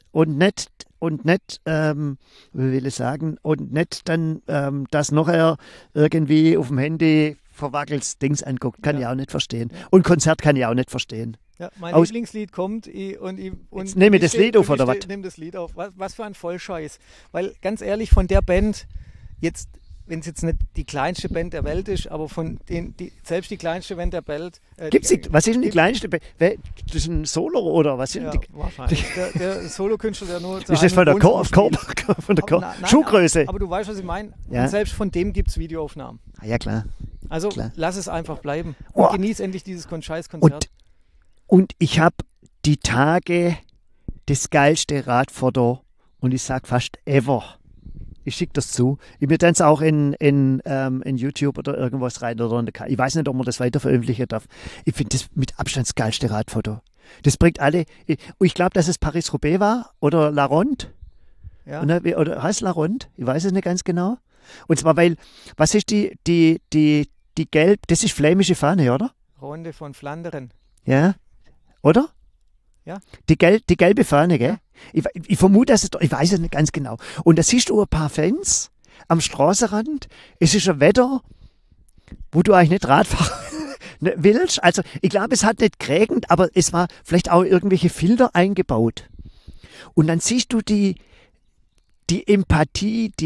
wie will ich sagen, und nicht dann das nachher irgendwie auf dem Handy verwackeltes Dings anguckt. Kann ich auch nicht verstehen. Und Konzert kann ich auch nicht verstehen. Ja, mein Lieblingslied kommt und jetzt nehme ich das Lied auf, oder was? Ich nehme das Lied auf. Was für ein Vollscheiß. Weil ganz ehrlich, von der Band, jetzt, wenn es jetzt nicht die kleinste Band der Welt ist, aber von selbst die kleinste Band der Welt. Was ist denn die kleinste Band? Das ist ein Solo oder was? Ja, wahrscheinlich. Der Solokünstler, der nur. Ist das von der Schuhgröße? Aber du weißt, was ich meine. Ja. Und selbst von dem gibt es Videoaufnahmen. Ja, klar. Also lass es einfach bleiben. Und genieß endlich dieses Scheiß-Konzert. Und ich habe die Tage das geilste Radfoto und ich sage fast ever. Ich schicke das zu. Ich werde dann auch in YouTube oder irgendwas rein oder ich weiß nicht, ob man das weiter veröffentlichen darf. Ich finde das mit Abstand das geilste Radfoto. Das bringt alle. Ich glaube, dass es Paris-Roubaix war oder La Ronde. Ja. Oder heißt La Ronde? Ich weiß es nicht ganz genau. Und zwar, weil, was ist die gelb, das ist flämische Fahne, oder? Runde von Flandern. Ja, oder? Ja. Die gelbe Fahne, gell? Ja. Ich vermute, dass ich weiß es nicht ganz genau. Und da siehst du ein paar Fans am Straßenrand. Es ist ein Wetter, wo du eigentlich nicht Radfahren willst. Also ich glaube, es hat nicht geregnet, aber es war vielleicht auch irgendwelche Filter eingebaut. Und dann siehst du die Empathie,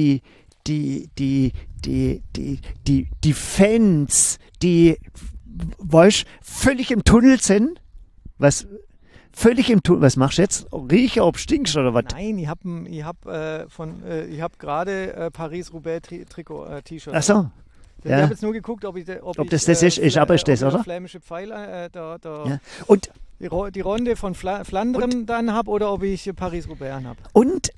die Fans, die, weißt, völlig im Tunnel sind. Was machst du jetzt? Rieche, ob stinkst oder was? Nein, ich hab gerade Paris-Roubaix-T-Shirt. Ach so. Ich Ja. habe jetzt nur geguckt, ob das ist, aber ist das, ob ich oder? flämische Pfeil, Ja. Und, die Runde von Flandern dann habe oder ob ich Paris-Roubaix habe. und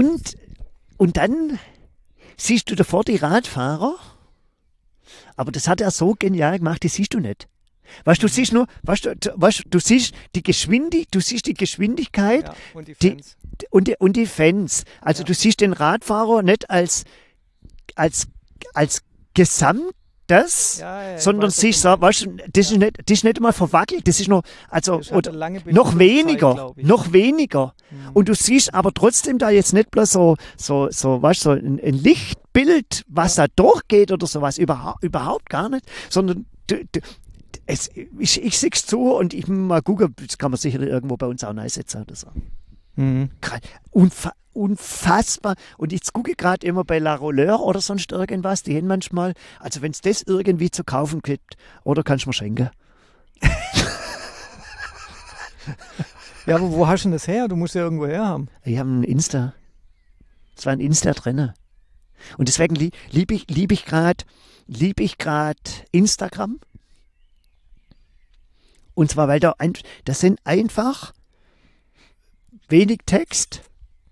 dann siehst du davor die Radfahrer, aber das hat er so genial gemacht, die siehst du nicht. Weißt du, siehst nur, du siehst die Geschwindigkeit, Ja, und die die- Fans. und die Fans. Also Ja. du siehst den Radfahrer nicht als Gesamtes, Ja, ich sondern weiß, was du siehst so, meinst. weißt du, das ist nicht einmal verwackelt, das ist noch, also Das hat oder eine lange noch Bildschirmzeit, weniger, glaub ich. noch weniger. Mhm. Und du siehst aber trotzdem da jetzt nicht bloß weißt, so ein Lichtbild, was da durchgeht oder sowas, überhaupt gar nicht, sondern ich sehe es zu und ich mal gucken, das kann man sicher irgendwo bei uns auch einsetzen oder so. Mhm. Unfassbar. Und ich gucke gerade immer bei La Rolleur oder sonst irgendwas, die haben manchmal, also wenn es das irgendwie zu kaufen gibt, oder kannst du mir schenken. Ja, aber wo hast du denn das her? Du musst ja irgendwo her haben. Ich habe ein Insta. Es war ein Insta drin. Und deswegen liebe ich gerade Instagram. Und zwar, weil das sind einfach wenig Text,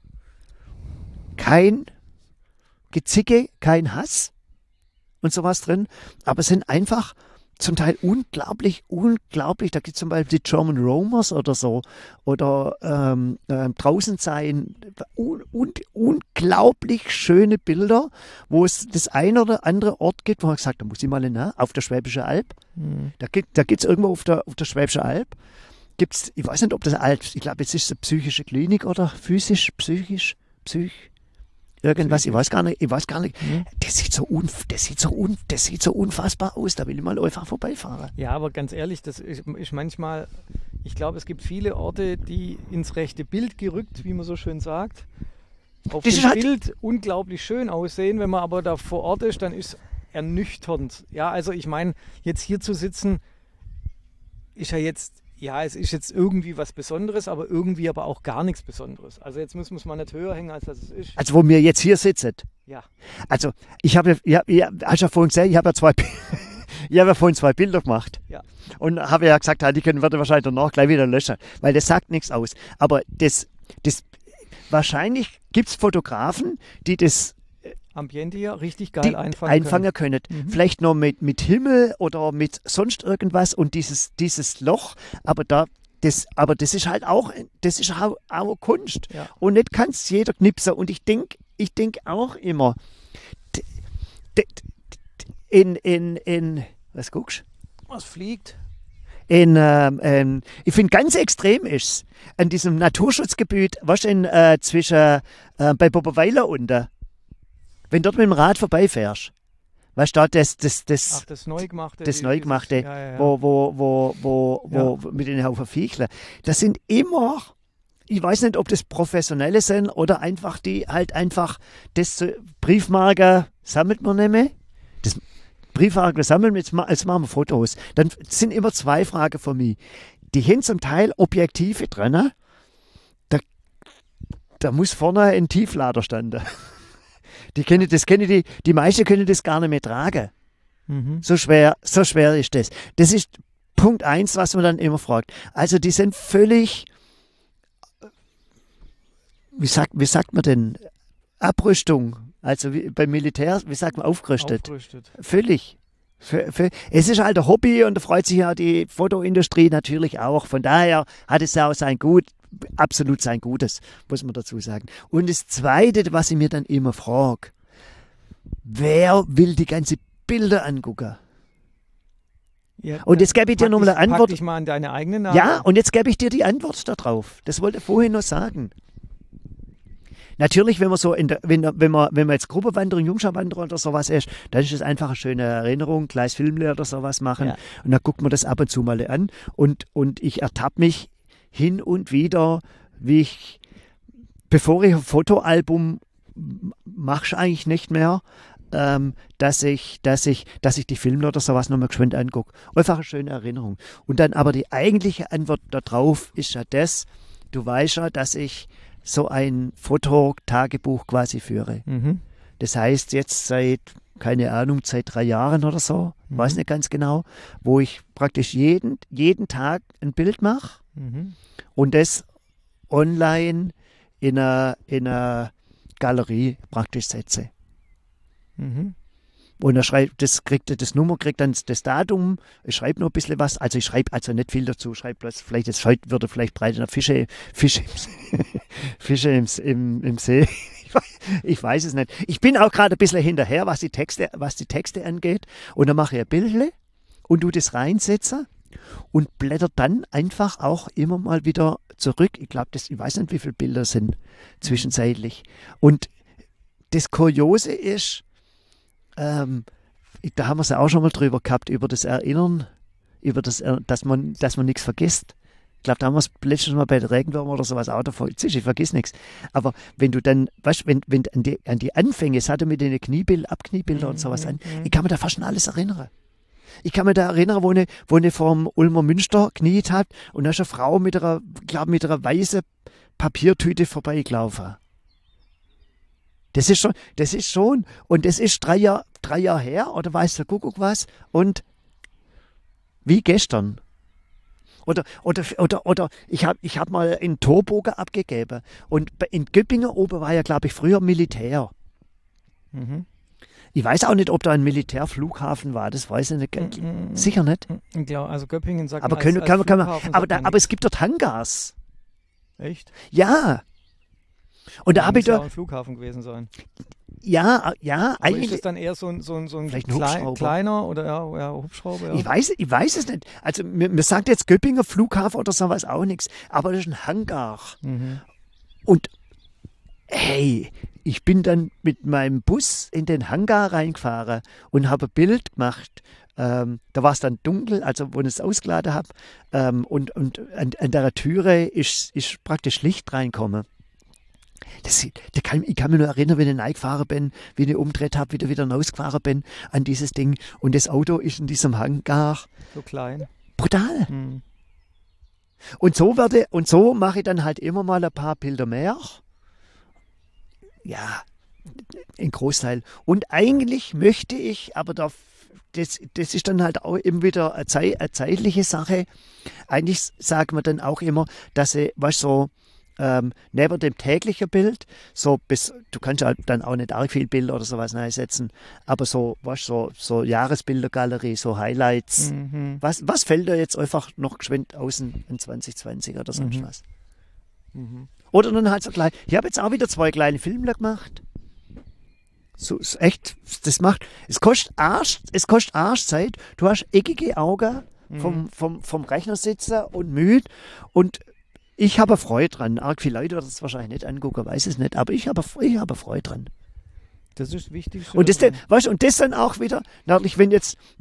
kein Gezicke, kein Hass und sowas drin, aber es sind einfach zum Teil unglaublich, da gibt es zum Beispiel die German Roamers oder so, oder draußen sein, unglaublich schöne Bilder, wo es das ein oder andere Ort gibt, wo man gesagt, da muss ich mal hin, auf der Schwäbische Alb, Mhm. da gibt es irgendwo auf der Schwäbische Alb, gibt's, ich weiß nicht, ob das ich glaube, jetzt ist es eine psychische Klinik oder psychisch, irgendwas, ich weiß gar nicht. Mhm. Das sieht so unfassbar aus, da will ich mal einfach vorbeifahren. Ja, aber ganz ehrlich, das ist manchmal, ich glaube, es gibt viele Orte, die ins rechte Bild gerückt, wie man so schön sagt, auf Das dem ist halt- Bild unglaublich schön aussehen. Wenn man aber da vor Ort ist, dann ist es ernüchternd. Ja, also ich meine, jetzt hier zu sitzen, ist ja jetzt, ja, es ist jetzt irgendwie was Besonderes, aber irgendwie aber auch gar nichts Besonderes. Also jetzt muss man nicht höher hängen, als das es ist. Also wo wir jetzt hier sitzen. Ja. Also ich habe hast ja vorhin gesehen, ich habe ja vorhin 2 Bilder gemacht. Ja. Und habe ja gesagt, die können wir wahrscheinlich danach gleich wieder löschen, weil das sagt nichts aus. Aber wahrscheinlich gibt es Fotografen, die das Ambiente hier richtig geil einfangen können. Mhm. Vielleicht noch mit Himmel oder mit sonst irgendwas und dieses Loch, aber das ist halt auch, das ist auch Kunst. Ja. Und nicht kann es jeder knipsen. Und ich denk auch immer, was guckst du? Was fliegt? Ich finde ganz extrem ist an diesem Naturschutzgebiet, was zwischen bei Boberweiler unten, wenn dort mit dem Rad vorbeifährst, weißt du, das Ach, das Neugemachte. das Neugemachte, Ja. wo mit den Haufen Viechler. Das sind immer, ich weiß nicht, ob das Professionelle sind oder einfach die halt einfach das Briefmarke sammelt man nicht mehr. Das Briefmarke sammeln, jetzt machen wir Fotos. Dann sind immer 2 Fragen von mir. Die haben zum Teil Objektive drin. Da muss vorne ein Tieflader standen. Die meisten können das gar nicht mehr tragen. Mhm. So schwer ist das. Das ist Punkt 1, was man dann immer fragt. Also die sind völlig, wie sagt man denn, Abrüstung. Also beim Militär, wie sagt man, aufgerüstet. Aufgerüstet. Völlig. Es ist halt ein Hobby und da freut sich ja die Fotoindustrie natürlich auch. Von daher hat es ja auch absolut sein Gutes, muss man dazu sagen. Und das Zweite, was ich mir dann immer frage, wer will die ganze Bilder angucken? Ja, Und jetzt gebe ich dir nochmal eine Pack Antwort. dich mal an deine eigene Nase. Ja, und jetzt gebe ich dir die Antwort darauf. Das wollte ich vorhin noch sagen. Natürlich, wenn man so wenn man jetzt Gruppenwanderung, Jungscharwanderung oder sowas ist, dann ist es einfach eine schöne Erinnerung, kleines Filmle oder sowas machen. Ja. Und dann guckt man das ab und zu mal an. Und ich ertappe mich hin und wieder, wie ich, bevor ich ein Fotoalbum mache, eigentlich nicht mehr, dass ich die Filme oder sowas nochmal geschwind angucke. Einfach eine schöne Erinnerung. Und dann aber die eigentliche Antwort darauf ist ja das, du weißt ja, dass ich so ein Fototagebuch quasi führe. Mhm. Das heißt jetzt seit, keine Ahnung, seit 3 Jahren oder so, weiß nicht ganz genau, wo ich praktisch jeden Tag ein Bild mache Mhm. und das online in einer Galerie praktisch setze. Mhm. Und er schreibt, das Nummer kriegt dann das Datum, ich schreibe noch ein bisschen was, also ich schreibe also nicht viel dazu, schreibe bloß, vielleicht jetzt heute würde vielleicht breiter Fische im See. Ich weiß es nicht. Ich bin auch gerade ein bisschen hinterher, was die Texte angeht. Und dann mache ich ein Bildle und du das reinsetze und blätter dann einfach auch immer mal wieder zurück. Ich glaube, ich weiß nicht, wie viele Bilder sind zwischenzeitlich. Und das Kuriose ist, da haben wir es ja auch schon mal drüber gehabt, über das Erinnern, dass man nichts vergisst. Ich glaube, da haben wir es letztes Mal bei der Regenwürmer oder sowas auch davon. Ich vergiss nichts. Aber wenn du dann, weißt du, wenn an die Anfänge, es hatte mit den Abkniebilder und sowas an, ich kann mir da fast an alles erinnern. Ich kann mich da erinnern, wo ich vorm Ulmer Münster kniet hat und da ist eine Frau mit einer weißen Papiertüte vorbeigelaufen. Das ist schon, und das ist 3 Jahre her, oder weiß der Kuckuck was, und wie gestern. Oder ich hab mal einen Torbogen abgegeben und in Göppingen oben war ja, glaube ich, früher Militär. Mhm. Ich weiß auch nicht, ob da ein Militärflughafen war, das weiß ich nicht. Sicher nicht. Ja, also Göppingen sagt Aber, man als Flughafen sagt man aber es gibt dort Hangars. echt? Ja. Und da habe ich muss ja da. auch ein Flughafen gewesen sein. Ja, Aber ist eigentlich. das dann eher so ein Vielleicht ein Hubschrauber. kleiner oder ja, Hubschrauber? Ja. Ich weiß es nicht. Also mir sagt jetzt Göppinger Flughafen oder sowas auch nichts. Aber das ist ein Hangar. Mhm. Und hey, ich bin dann mit meinem Bus in den Hangar reingefahren und habe ein Bild gemacht. Da war es dann dunkel, also wo ich es ausgeladen habe. Und an der Türe ist praktisch Licht reingekommen. Ich kann mich nur erinnern, wenn ich reingefahren bin, wie ich umgedreht habe, wieder rausgefahren bin an dieses Ding. Und das Auto ist in diesem Hangar. So klein. Brutal. Mhm. Und so mache ich dann halt immer mal ein paar Bilder mehr. Ja, ein Großteil. Und eigentlich möchte ich, aber das ist dann halt auch immer wieder eine zeitliche Sache. Eigentlich sagt man dann auch immer, dass ich, weißt so, neben dem täglichen Bild, du kannst halt dann auch nicht arg viel Bilder oder sowas reinsetzen, aber so Jahresbildergalerie, so Highlights. Mhm. Was fällt dir jetzt einfach noch geschwind außen in 2020 oder sonst was? Mhm. Oder dann halt so klein. Ich habe jetzt auch wieder 2 kleine Filme gemacht. So, ist echt, es kostet Arschzeit. Du hast eckige Augen vom Rechner sitzen und müde und ich habe Freude dran. Arg viele Leute werden es wahrscheinlich nicht angucken, weiß es nicht, aber ich habe Freude dran. Das ist wichtig. Und das, weißt, und das dann auch wieder, natürlich, wenn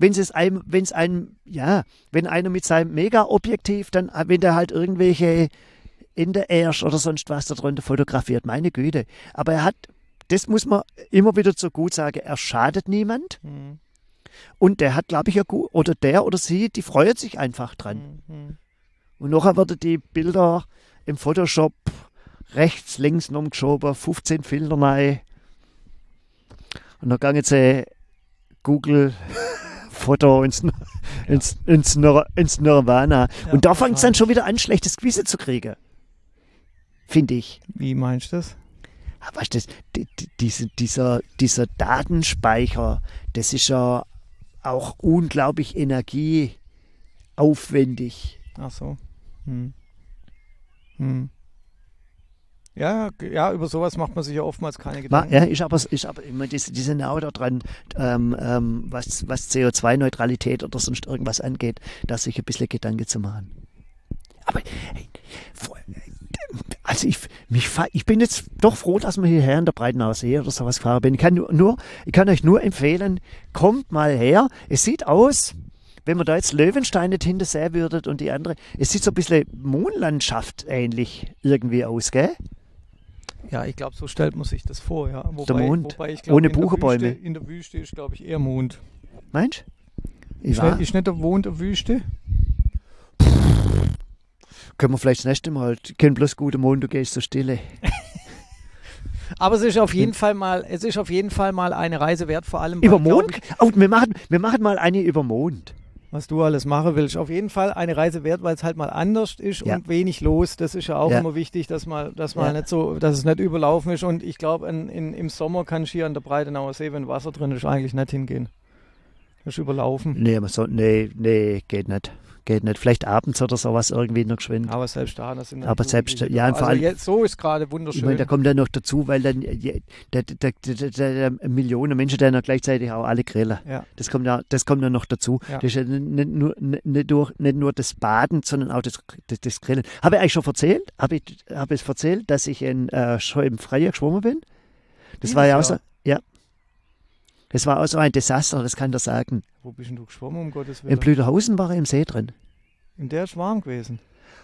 einer mit seinem Mega-Objektiv, dann, wenn der halt irgendwelche in der Ersch oder sonst was darunter fotografiert, meine Güte. Aber das muss man immer wieder so gut sagen, er schadet niemand. Mhm. Und der hat, glaube ich, der oder sie, die freut sich einfach dran. Mhm. Und nachher werden die Bilder im Photoshop rechts, links umgeschoben, 15 Filter rein. Und dann gehen sie Google Foto ins Nirvana. Ja, und da fängt es dann schon wieder an, schlechtes Gewissen zu kriegen. Finde ich. Wie meinst du das? Weißt du, dieser Datenspeicher, das ist ja auch unglaublich energieaufwendig. Ach so. Hm. Hm. Ja, über sowas macht man sich ja oftmals keine Gedanken. Ja, ist aber immer die sind auch da dran, was CO2-Neutralität oder sonst irgendwas angeht, da sich ein bisschen Gedanken zu machen. Aber hey, Also ich bin jetzt doch froh, dass wir hierher in der Breitenauer See oder sowas gefahren bin. Ich kann euch nur empfehlen, kommt mal her. Es sieht aus, wenn man da jetzt Löwenstein nicht hinter sehen würdet und die andere, es sieht so ein bisschen Mondlandschaft ähnlich irgendwie aus, gell? Ja, ich glaube, so stellt man sich das vor. Ja. Der Mond, wobei ich glaub, ohne Buchenbäume. In der Wüste ist, glaube ich, eher Mond. Meinst du? Ist nicht der Mond der Wüste? Können wir vielleicht das nächste Mal, können bloß gute Mond, du gehst so stille. Aber es ist auf jeden Fall mal eine Reise wert, vor allem Über Mond? Oh, wir machen mal eine über Mond. Was du alles machen willst. Auf jeden Fall eine Reise wert, weil es halt mal anders ist und wenig los. Das ist ja auch immer wichtig, dass nicht so, dass es nicht überlaufen ist. Und ich glaube, im Sommer kannst du hier an der Breitenauer See, wenn Wasser drin ist, eigentlich nicht hingehen. Das ist überlaufen. Nee, geht nicht. Geht nicht. Vielleicht abends oder sowas irgendwie noch geschwind. Aber selbst da sind aber selbst, ja, also vor allem, jetzt, so ist gerade wunderschön. Ich meine, da kommt dann noch dazu, weil dann der Millionen Menschen dann noch gleichzeitig auch alle grillen. Ja. Das kommt dann noch dazu. Ja. Das ist ja nicht nur das Baden, sondern auch das Grillen. Habe ich eigentlich schon erzählt? Habe ich erzählt, dass ich schon im Frühjahr geschwommen bin? Das war ja auch so. Ja. Das war auch so ein Desaster, das kann ich dir sagen. Wo bist denn du geschwommen, um Gottes Willen? In Blüderhausen war ich im See drin. In der ist warm gewesen.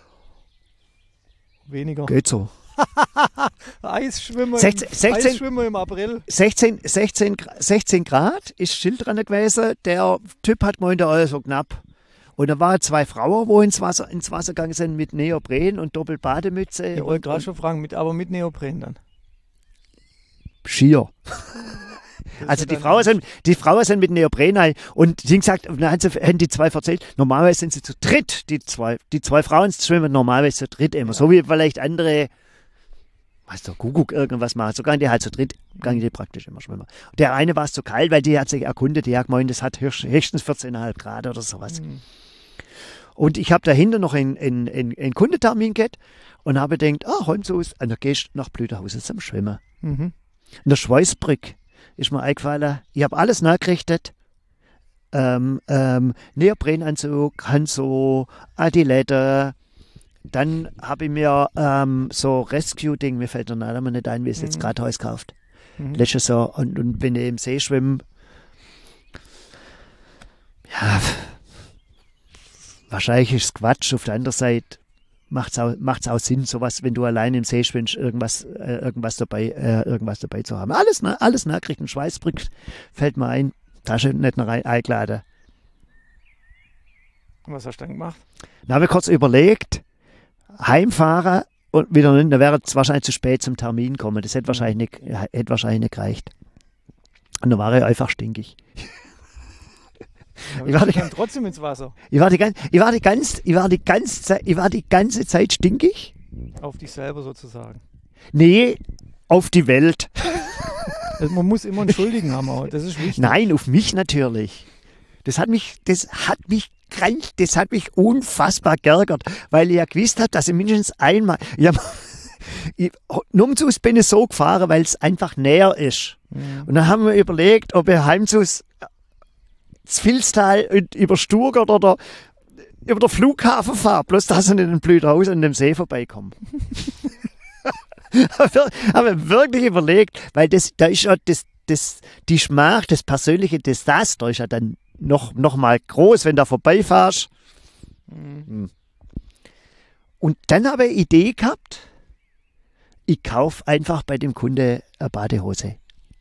Weniger. Geht so. Eisschwimmer, 16 Eisschwimmer im April. 16 Grad ist Schild dran gewesen. Der Typ hat gemeint, so knapp. Und da waren 2 Frauen, wo ins Wasser gegangen sind mit Neopren und Doppelbademütze. Ich wollte gerade schon fragen, aber mit Neopren dann? Schier. Also die Frauen sind mit Neopren rein und die gesagt, dann haben die 2 erzählt, normalerweise sind sie zu dritt, die zwei Frauen schwimmen normalerweise zu dritt immer, so wie vielleicht andere, was der Kuckuck irgendwas machen, so gehen die halt zu dritt, gehen die praktisch immer schwimmen. Der eine war es zu kalt, weil die hat sich erkundet, die hat gemeint, das hat höchstens 14,5 Grad oder sowas. Und ich habe dahinter noch einen Kundentermin gehabt und habe gedacht, heute und dann gehst du nach Blüderhausen zum Schwimmen. In der Schweißbrücke ist mir eingefallen, ich habe alles nachgerichtet. Neoprenanzug, Handschuhe, Adilette. Dann habe ich mir so Rescue-Ding, mir fällt der Name nicht ein, wie es jetzt gerade heißt, gekauft. Letztes Jahr und bin ich im See schwimmen. Ja, wahrscheinlich ist es Quatsch. Auf der anderen Seite macht's auch Sinn, sowas, wenn du allein im See schwimmst, irgendwas dabei zu haben. Alles nachkriegt, ein Schweißbrück fällt mir ein, Tasche nicht noch eingeladen. Was hast du dann gemacht? Dann habe ich kurz überlegt, heimfahren und wieder nicht, dann wäre es wahrscheinlich zu spät zum Termin kommen. Das hätte wahrscheinlich nicht gereicht. Und dann war ich einfach stinkig. Ich war dann trotzdem ins Wasser. Ich war die ganze Zeit stinkig. Auf dich selber sozusagen. Nee, auf die Welt. Also man muss immer einen Schuldigen haben, auch. Das ist wichtig. Nein, auf mich natürlich. Das hat mich unfassbar geärgert, weil ich ja gewusst habe, dass ich mindestens einmal, Numzus bin ich so gefahren, weil es einfach näher ist. Und dann haben wir überlegt, ob ich heimzus das Vilstal und über Stuttgart oder über den Flughafen fahre, bloß dass ich nicht in den Blüderhausen an dem See vorbeikomme. Habe wirklich überlegt, weil da ist ja die Schmach, das persönliche Desaster ist ja dann noch mal groß, wenn du vorbeifährst. Und dann habe ich eine Idee gehabt, ich kaufe einfach bei dem Kunde eine Badehose.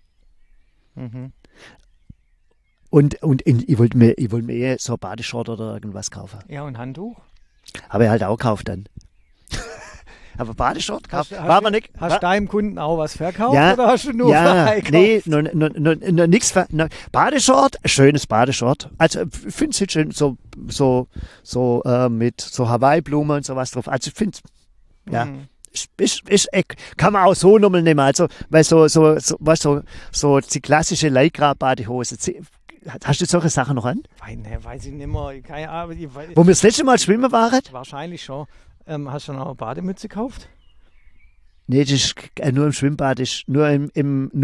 Und ich wollte mir eher so ein Badeshort oder irgendwas kaufen. Ja, und Handtuch? Habe ich halt auch gekauft dann. Aber Badeshort gekauft. Hast du deinem Kunden auch was verkauft ja, oder hast du nur verkauft? Nee, noch nichts. Badeshort, schönes Badeshort. Also ich finde es jetzt schön, so mit so Hawaii-Blumen und sowas drauf. Also ich finde ist kann man auch so nochmal nehmen. Also, weil so die klassische Lycra-Badehose. Hast du solche Sachen noch an? Weiß ich nicht mehr. Keine Ahnung. Wo wir das letzte Mal schwimmen waren? Wahrscheinlich schon. Hast du noch eine Bademütze gekauft? Nee, das ist nur im Schwimmbad. Das ist nur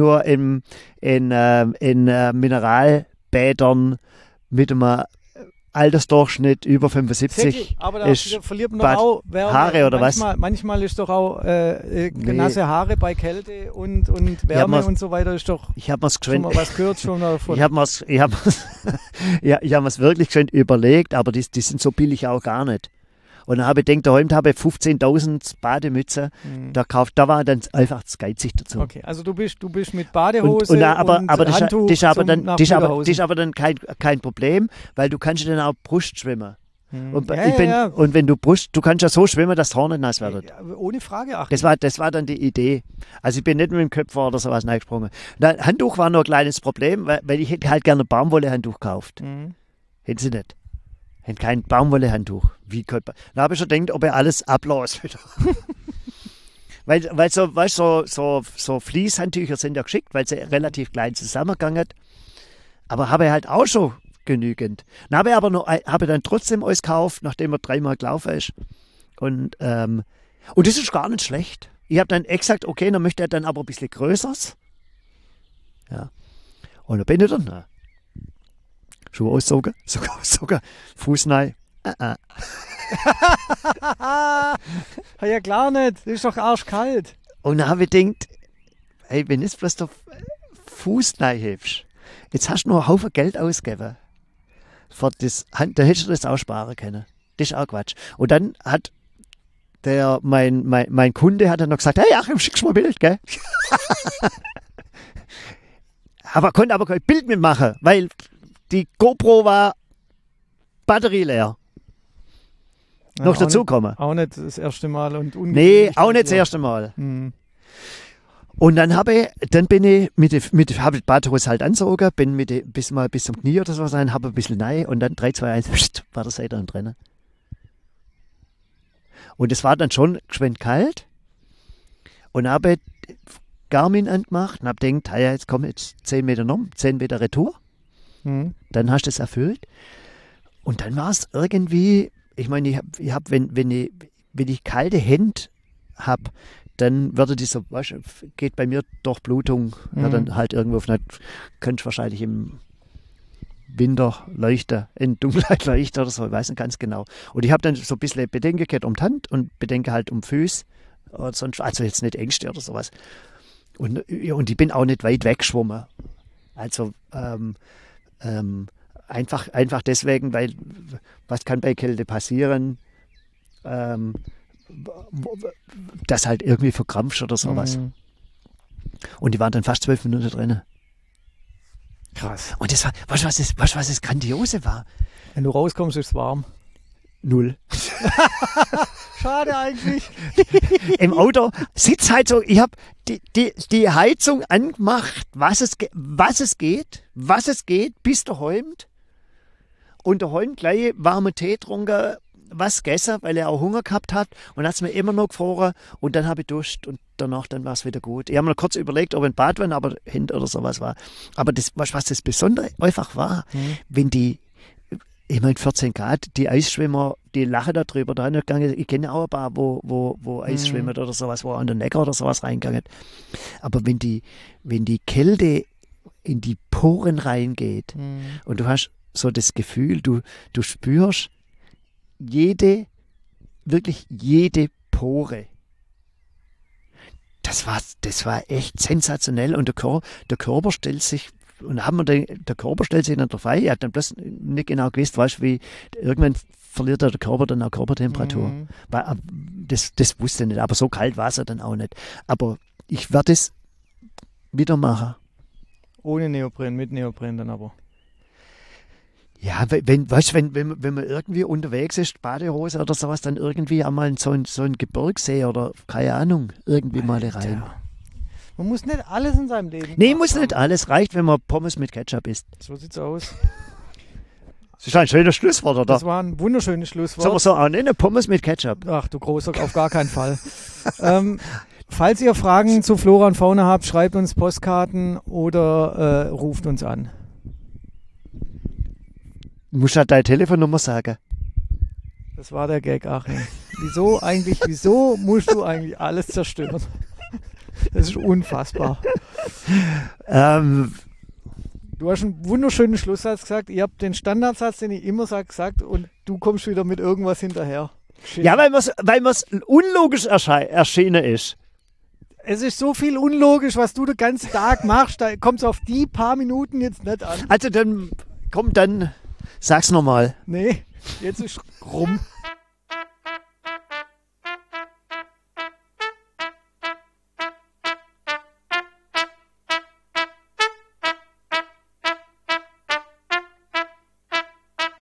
in Mineralbädern mit einem Altersdurchschnitt über 75 aber da ist verliert man Bad doch auch Wärme. Haare oder Manchmal ist doch auch nasse Haare bei Kälte und Wärme und so weiter ist doch ich hab mir's schon mal was gehört schon davon. Ich habe mir's wirklich schön überlegt, aber die sind so billig auch gar nicht. Und dann habe ich gedacht, daheim habe ich 15.000 Bademütze. Da war dann einfach das geizig dazu. Okay, also du bist mit Badehose und Handtuch das ist aber dann kein Problem, weil du kannst dann auch Brust schwimmen. Und wenn du kannst ja so schwimmen, dass das Haar nicht nass wird. Ja, ohne Frage. Das war dann die Idee. Also ich bin nicht mit dem Köpfer oder sowas reingesprungen. Handtuch war nur ein kleines Problem, weil ich hätte halt gerne ein Baumwolle-Handtuch gekauft. Hätten sie nicht. Hätten kein Baumwolle-Handtuch. Da habe ich schon gedacht, ob er alles ablässt wieder. weil so Fließhandtücher sind ja geschickt, weil sie relativ klein zusammengegangen. Aber habe ich halt auch schon genügend. Dann habe ich dann trotzdem alles gekauft, nachdem er 3-mal gelaufen ist. Und das ist gar nicht schlecht. Ich habe dann gesagt, okay, dann möchte er dann aber ein bisschen Größeres. Ja. Und dann bin ich dann. Schuhe auszogen, Fuß rein. Ja klar nicht, das ist doch arschkalt. Und dann habe ich gedacht, hey, wenn du bloß der Fuß reinhebst, jetzt hast du noch einen Haufen Geld ausgegeben. Da hättest du das auch sparen können. Das ist auch Quatsch. Und dann hat mein Kunde hat dann noch gesagt, hey Achim, schickst du mal ein Bild, gell? Konnte aber kein Bild mitmachen, weil die GoPro war batterieleer. Ja, noch dazukommen. Auch nicht das erste Mal und nee, auch nicht das erste Mal. Und dann habe ich die Badhose halt angezogen, bin bis zum Knie oder so sein, habe ein bisschen rein und dann 3, 2, 1, war der Seite drin. Und es war dann schon geschwind kalt und habe Garmin angemacht und habe gedacht, ja, jetzt kommen 10 Meter noch, 10 Meter Retour. Dann hast du es erfüllt. Und dann war es irgendwie, ich meine, wenn ich kalte Hände habe, dann würde dieser, geht bei mir durch Blutung, dann halt irgendwo, könnte wahrscheinlich im Winter leuchten, in Dunkelheit leuchten oder so, ich weiß nicht ganz genau. Und ich habe dann so ein bisschen Bedenken gehabt um die Hand und Bedenken halt um Füße, also jetzt nicht Ängste oder sowas. Und ich bin auch nicht weit weggeschwommen. Also, einfach deswegen, weil was kann bei Kälte passieren, das halt irgendwie verkrampft oder sowas. Und die waren dann fast 12 Minuten drin. Krass. Und das war, was das Grandiose war? Wenn du rauskommst, ist es warm. 0. Schade eigentlich. Im Auto, Sitzheizung, ich habe die Heizung angemacht, was es geht, bis daheim. Und daheim gleich warmen Tee getrunken, was gegessen, weil er auch Hunger gehabt hat. Und dann hat es mir immer noch gefroren und dann habe ich duscht und danach dann war es wieder gut. Ich habe mir kurz überlegt, ob ein Badwanne, aber hinten oder sowas war. Aber das, was das Besondere einfach war, wenn ich meine 14 Grad, die Eisschwimmer, die lachen darüber. Ich kenne auch ein paar, wo Eis schwimmen oder sowas, wo an den Neckar oder sowas reingegangen. Aber wenn die Kälte in die Poren reingeht und du hast so das Gefühl, du spürst wirklich jede Pore. Das war echt sensationell und der Körper stellt sich der Körper stellt sich nicht drauf ein. Ich habe dann bloß nicht genau gewusst, wie irgendwann verliert der Körper dann auch Körpertemperatur. Das wusste ich nicht, aber so kalt war es ja dann auch nicht. Aber ich werde es wieder machen. Ohne Neopren, mit Neopren dann aber. Ja, wenn man irgendwie unterwegs ist, Badehose oder sowas, dann irgendwie einmal so ein Gebirgssee oder keine Ahnung, irgendwie mal rein. Man muss nicht alles in seinem Leben Nee, muss nicht alles. Reicht, wenn man Pommes mit Ketchup isst. So sieht's aus. Das ist ein schönes Schlusswort, oder? Das war ein wunderschönes Schlusswort. Sollen wir so auch nennen? Pommes mit Ketchup. Ach du Großer, auf gar keinen Fall. Falls ihr Fragen zu Flora und Fauna habt, schreibt uns Postkarten oder ruft uns an. Du musst halt deine Telefonnummer sagen. Das war der Gag, Achim. Wieso musst du eigentlich alles zerstören? Das ist unfassbar. Du hast einen wunderschönen Schlusssatz gesagt. Ich habe den Standardsatz, den ich immer sage, gesagt und du kommst wieder mit irgendwas hinterher. Shit. Ja, weil mir's unlogisch erschienen ist. Es ist so viel unlogisch, was du den ganzen Tag machst. Da kommt es auf die paar Minuten jetzt nicht an. Also dann, komm, dann sag's nochmal. Nee, jetzt ist rum.